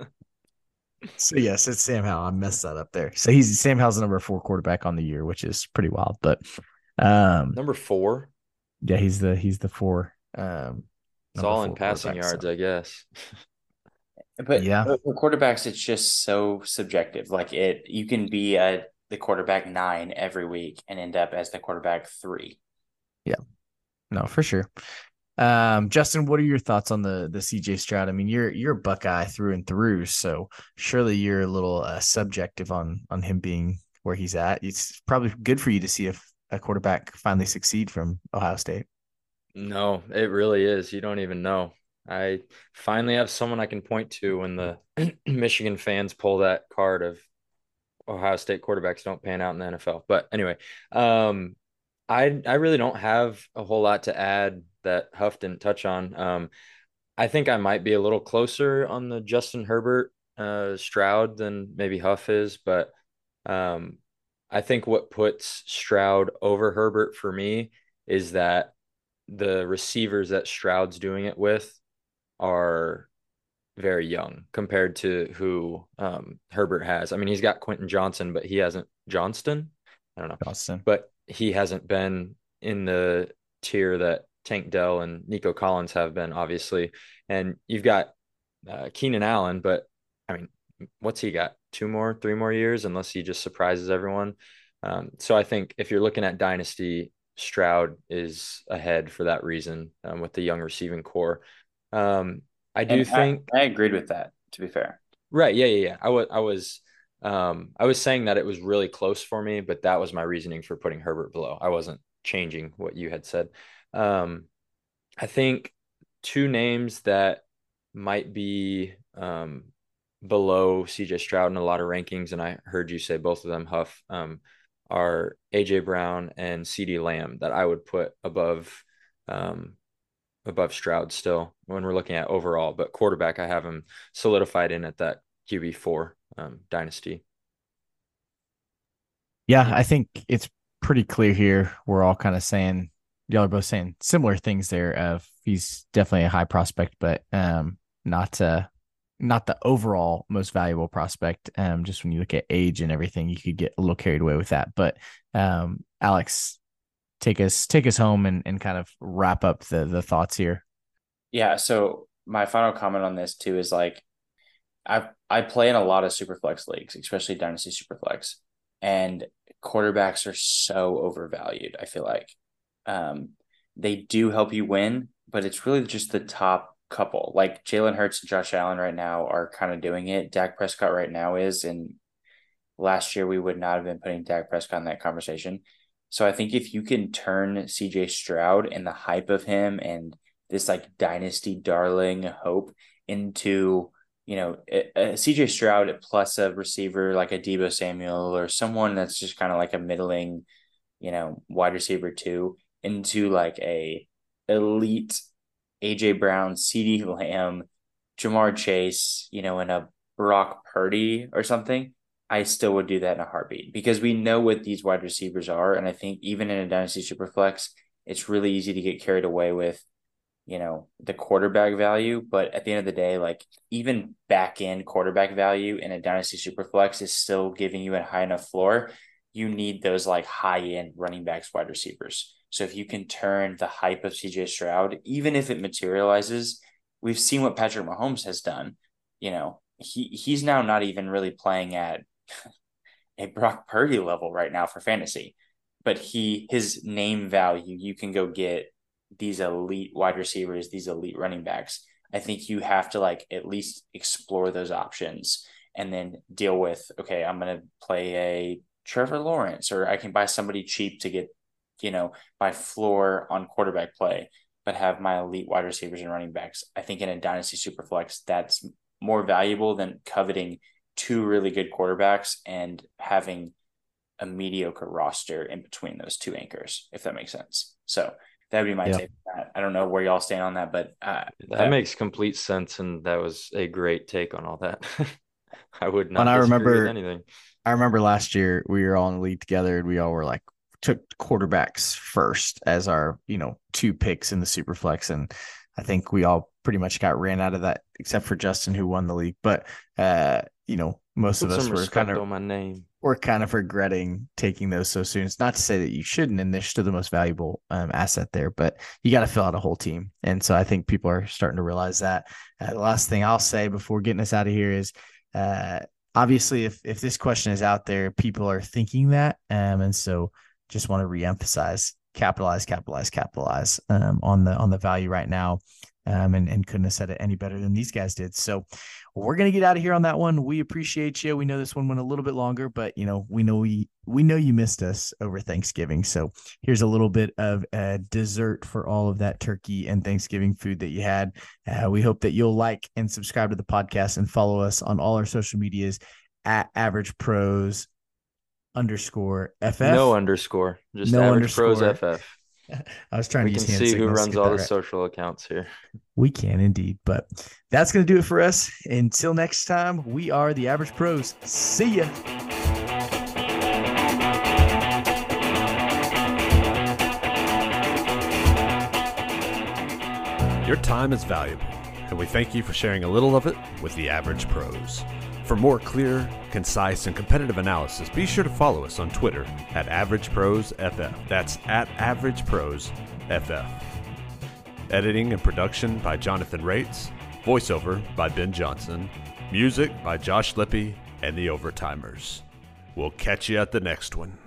So yes, it's Sam Howell. I messed that up there. So he's Sam Howell's the number four quarterback on the year, which is pretty wild. But um, number four. Yeah, he's the he's the four. Um, it's all in passing yards, so. I guess. But yeah, for quarterbacks, it's just so subjective. Like it, you can be a the quarterback nine every week and end up as the quarterback three. Yeah, no, for sure. Um, Justin, what are your thoughts on the the C J Stroud? I mean, you're you're a Buckeye through and through, so surely you're a little uh, subjective on on him being where he's at. It's probably good for you to see if a quarterback finally succeed from Ohio State. No, it really is. You don't even know. I finally have someone I can point to when the Michigan fans pull that card of Ohio State quarterbacks don't pan out in the N F L. But anyway, um, I I really don't have a whole lot to add that Huff didn't touch on. Um, I think I might be a little closer on the Justin Herbert uh, Stroud than maybe Huff is, but um, I think what puts Stroud over Herbert for me is that the receivers that Stroud's doing it with are very young compared to who um, Herbert has. I mean, he's got Quentin Johnson, but he hasn't Johnston. I don't know. Johnston. But he hasn't been in the tier that Tank Dell and Nico Collins have been, obviously. And you've got uh, Keenan Allen, but I mean, what's he got? Two more, three more years, unless he just surprises everyone. Um, so I think if you're looking at dynasty, Stroud is ahead for that reason um, with the young receiving core. Um, I do and think I, I agreed with that, to be fair. Right. Yeah. Yeah. Yeah. I was, I was, um, I was saying that it was really close for me, but that was my reasoning for putting Herbert below. I wasn't changing what you had said. Um, I think two names that might be um, below C J Stroud in a lot of rankings, and I heard you say both of them, Huff, um, are A J Brown and CeeDee Lamb that I would put above um, above Stroud still when we're looking at overall. But quarterback, I have him solidified in at that Q B four um, dynasty. Yeah, I think it's pretty clear here. We're all kind of saying, y'all are both saying similar things there. Of he's definitely a high prospect, but um, not uh, not the overall most valuable prospect. Um, just when you look at age and everything, you could get a little carried away with that. But um, Alex, take us take us home and, and kind of wrap up the the thoughts here. Yeah. So my final comment on this too is like, I I play in a lot of Superflex leagues, especially Dynasty Superflex, and quarterbacks are so overvalued. I feel like um, they do help you win, but it's really just the top couple. Like Jalen Hurts and Josh Allen right now are kind of doing it. Dak Prescott right now is, and last year we would not have been putting Dak Prescott in that conversation. So I think if you can turn C J Stroud and the hype of him and this like dynasty darling hope into, you know, a, a C J Stroud plus a receiver like a Deebo Samuel or someone that's just kind of like a middling, you know, wide receiver two into like a elite A J Brown, CeeDee Lamb, Jamar Chase, you know, and a Brock Purdy or something, I still would do that in a heartbeat because we know what these wide receivers are. And I think even in a Dynasty Superflex, it's really easy to get carried away with, you know, the quarterback value. But at the end of the day, like even back end quarterback value in a Dynasty Superflex is still giving you a high enough floor. You need those like high end running backs, wide receivers. So if you can turn the hype of C J Stroud, even if it materializes, we've seen what Patrick Mahomes has done. You know, he he's now not even really playing at a Brock Purdy level right now for fantasy, but he his name value, you can go get these elite wide receivers, these elite running backs. I think you have to like at least explore those options and then deal with, okay, I'm going to play a Trevor Lawrence, or I can buy somebody cheap to get, you know, my floor on quarterback play, but have my elite wide receivers and running backs. I think in a Dynasty Superflex, that's more valuable than coveting two really good quarterbacks and having a mediocre roster in between those two anchors, if that makes sense. So that would be my yeah. take on that. I don't know where y'all stand on that, but uh, that, that makes complete sense. And that was a great take on all that. I would not and I remember, with anything. I remember last year we were all in the league together and we all were like, took quarterbacks first as our, you know, two picks in the Superflex. And I think we all pretty much got ran out of that, except for Justin, who won the league. But, uh, you know, most Put of us were kind of on my name. We're kind of regretting taking those so soon. It's not to say that you shouldn't, and they're still the most valuable um, asset there, but you got to fill out a whole team. And so I think people are starting to realize that. Uh, the last thing I'll say before getting us out of here is, uh, obviously, if if this question is out there, people are thinking that. Um, and so just want to reemphasize, capitalize, capitalize, capitalize um, on the on the value right now. Um, and, and couldn't have said it any better than these guys did. So we're going to get out of here on that one. We appreciate you. We know this one went a little bit longer, but you know, we know we, we know you missed us over Thanksgiving. So here's a little bit of a dessert for all of that turkey and Thanksgiving food that you had. Uh, we hope that you'll like and subscribe to the podcast and follow us on all our social medias at Average Pros underscore F F. No underscore, just no Average underscore. Pros F F. I was trying we to use can hand see who runs all the right. social accounts here. We can indeed, but that's going to do it for us. Until next time, we are the Average Pros. See ya. Your time is valuable, and we thank you for sharing a little of it with the Average Pros. For more clear, concise, and competitive analysis, be sure to follow us on Twitter at AverageProsFF. That's at AverageProsFF. Editing and production by Jonathan Rates. Voiceover by Ben Johnson. Music by Josh Lippy and the Overtimers. We'll catch you at the next one.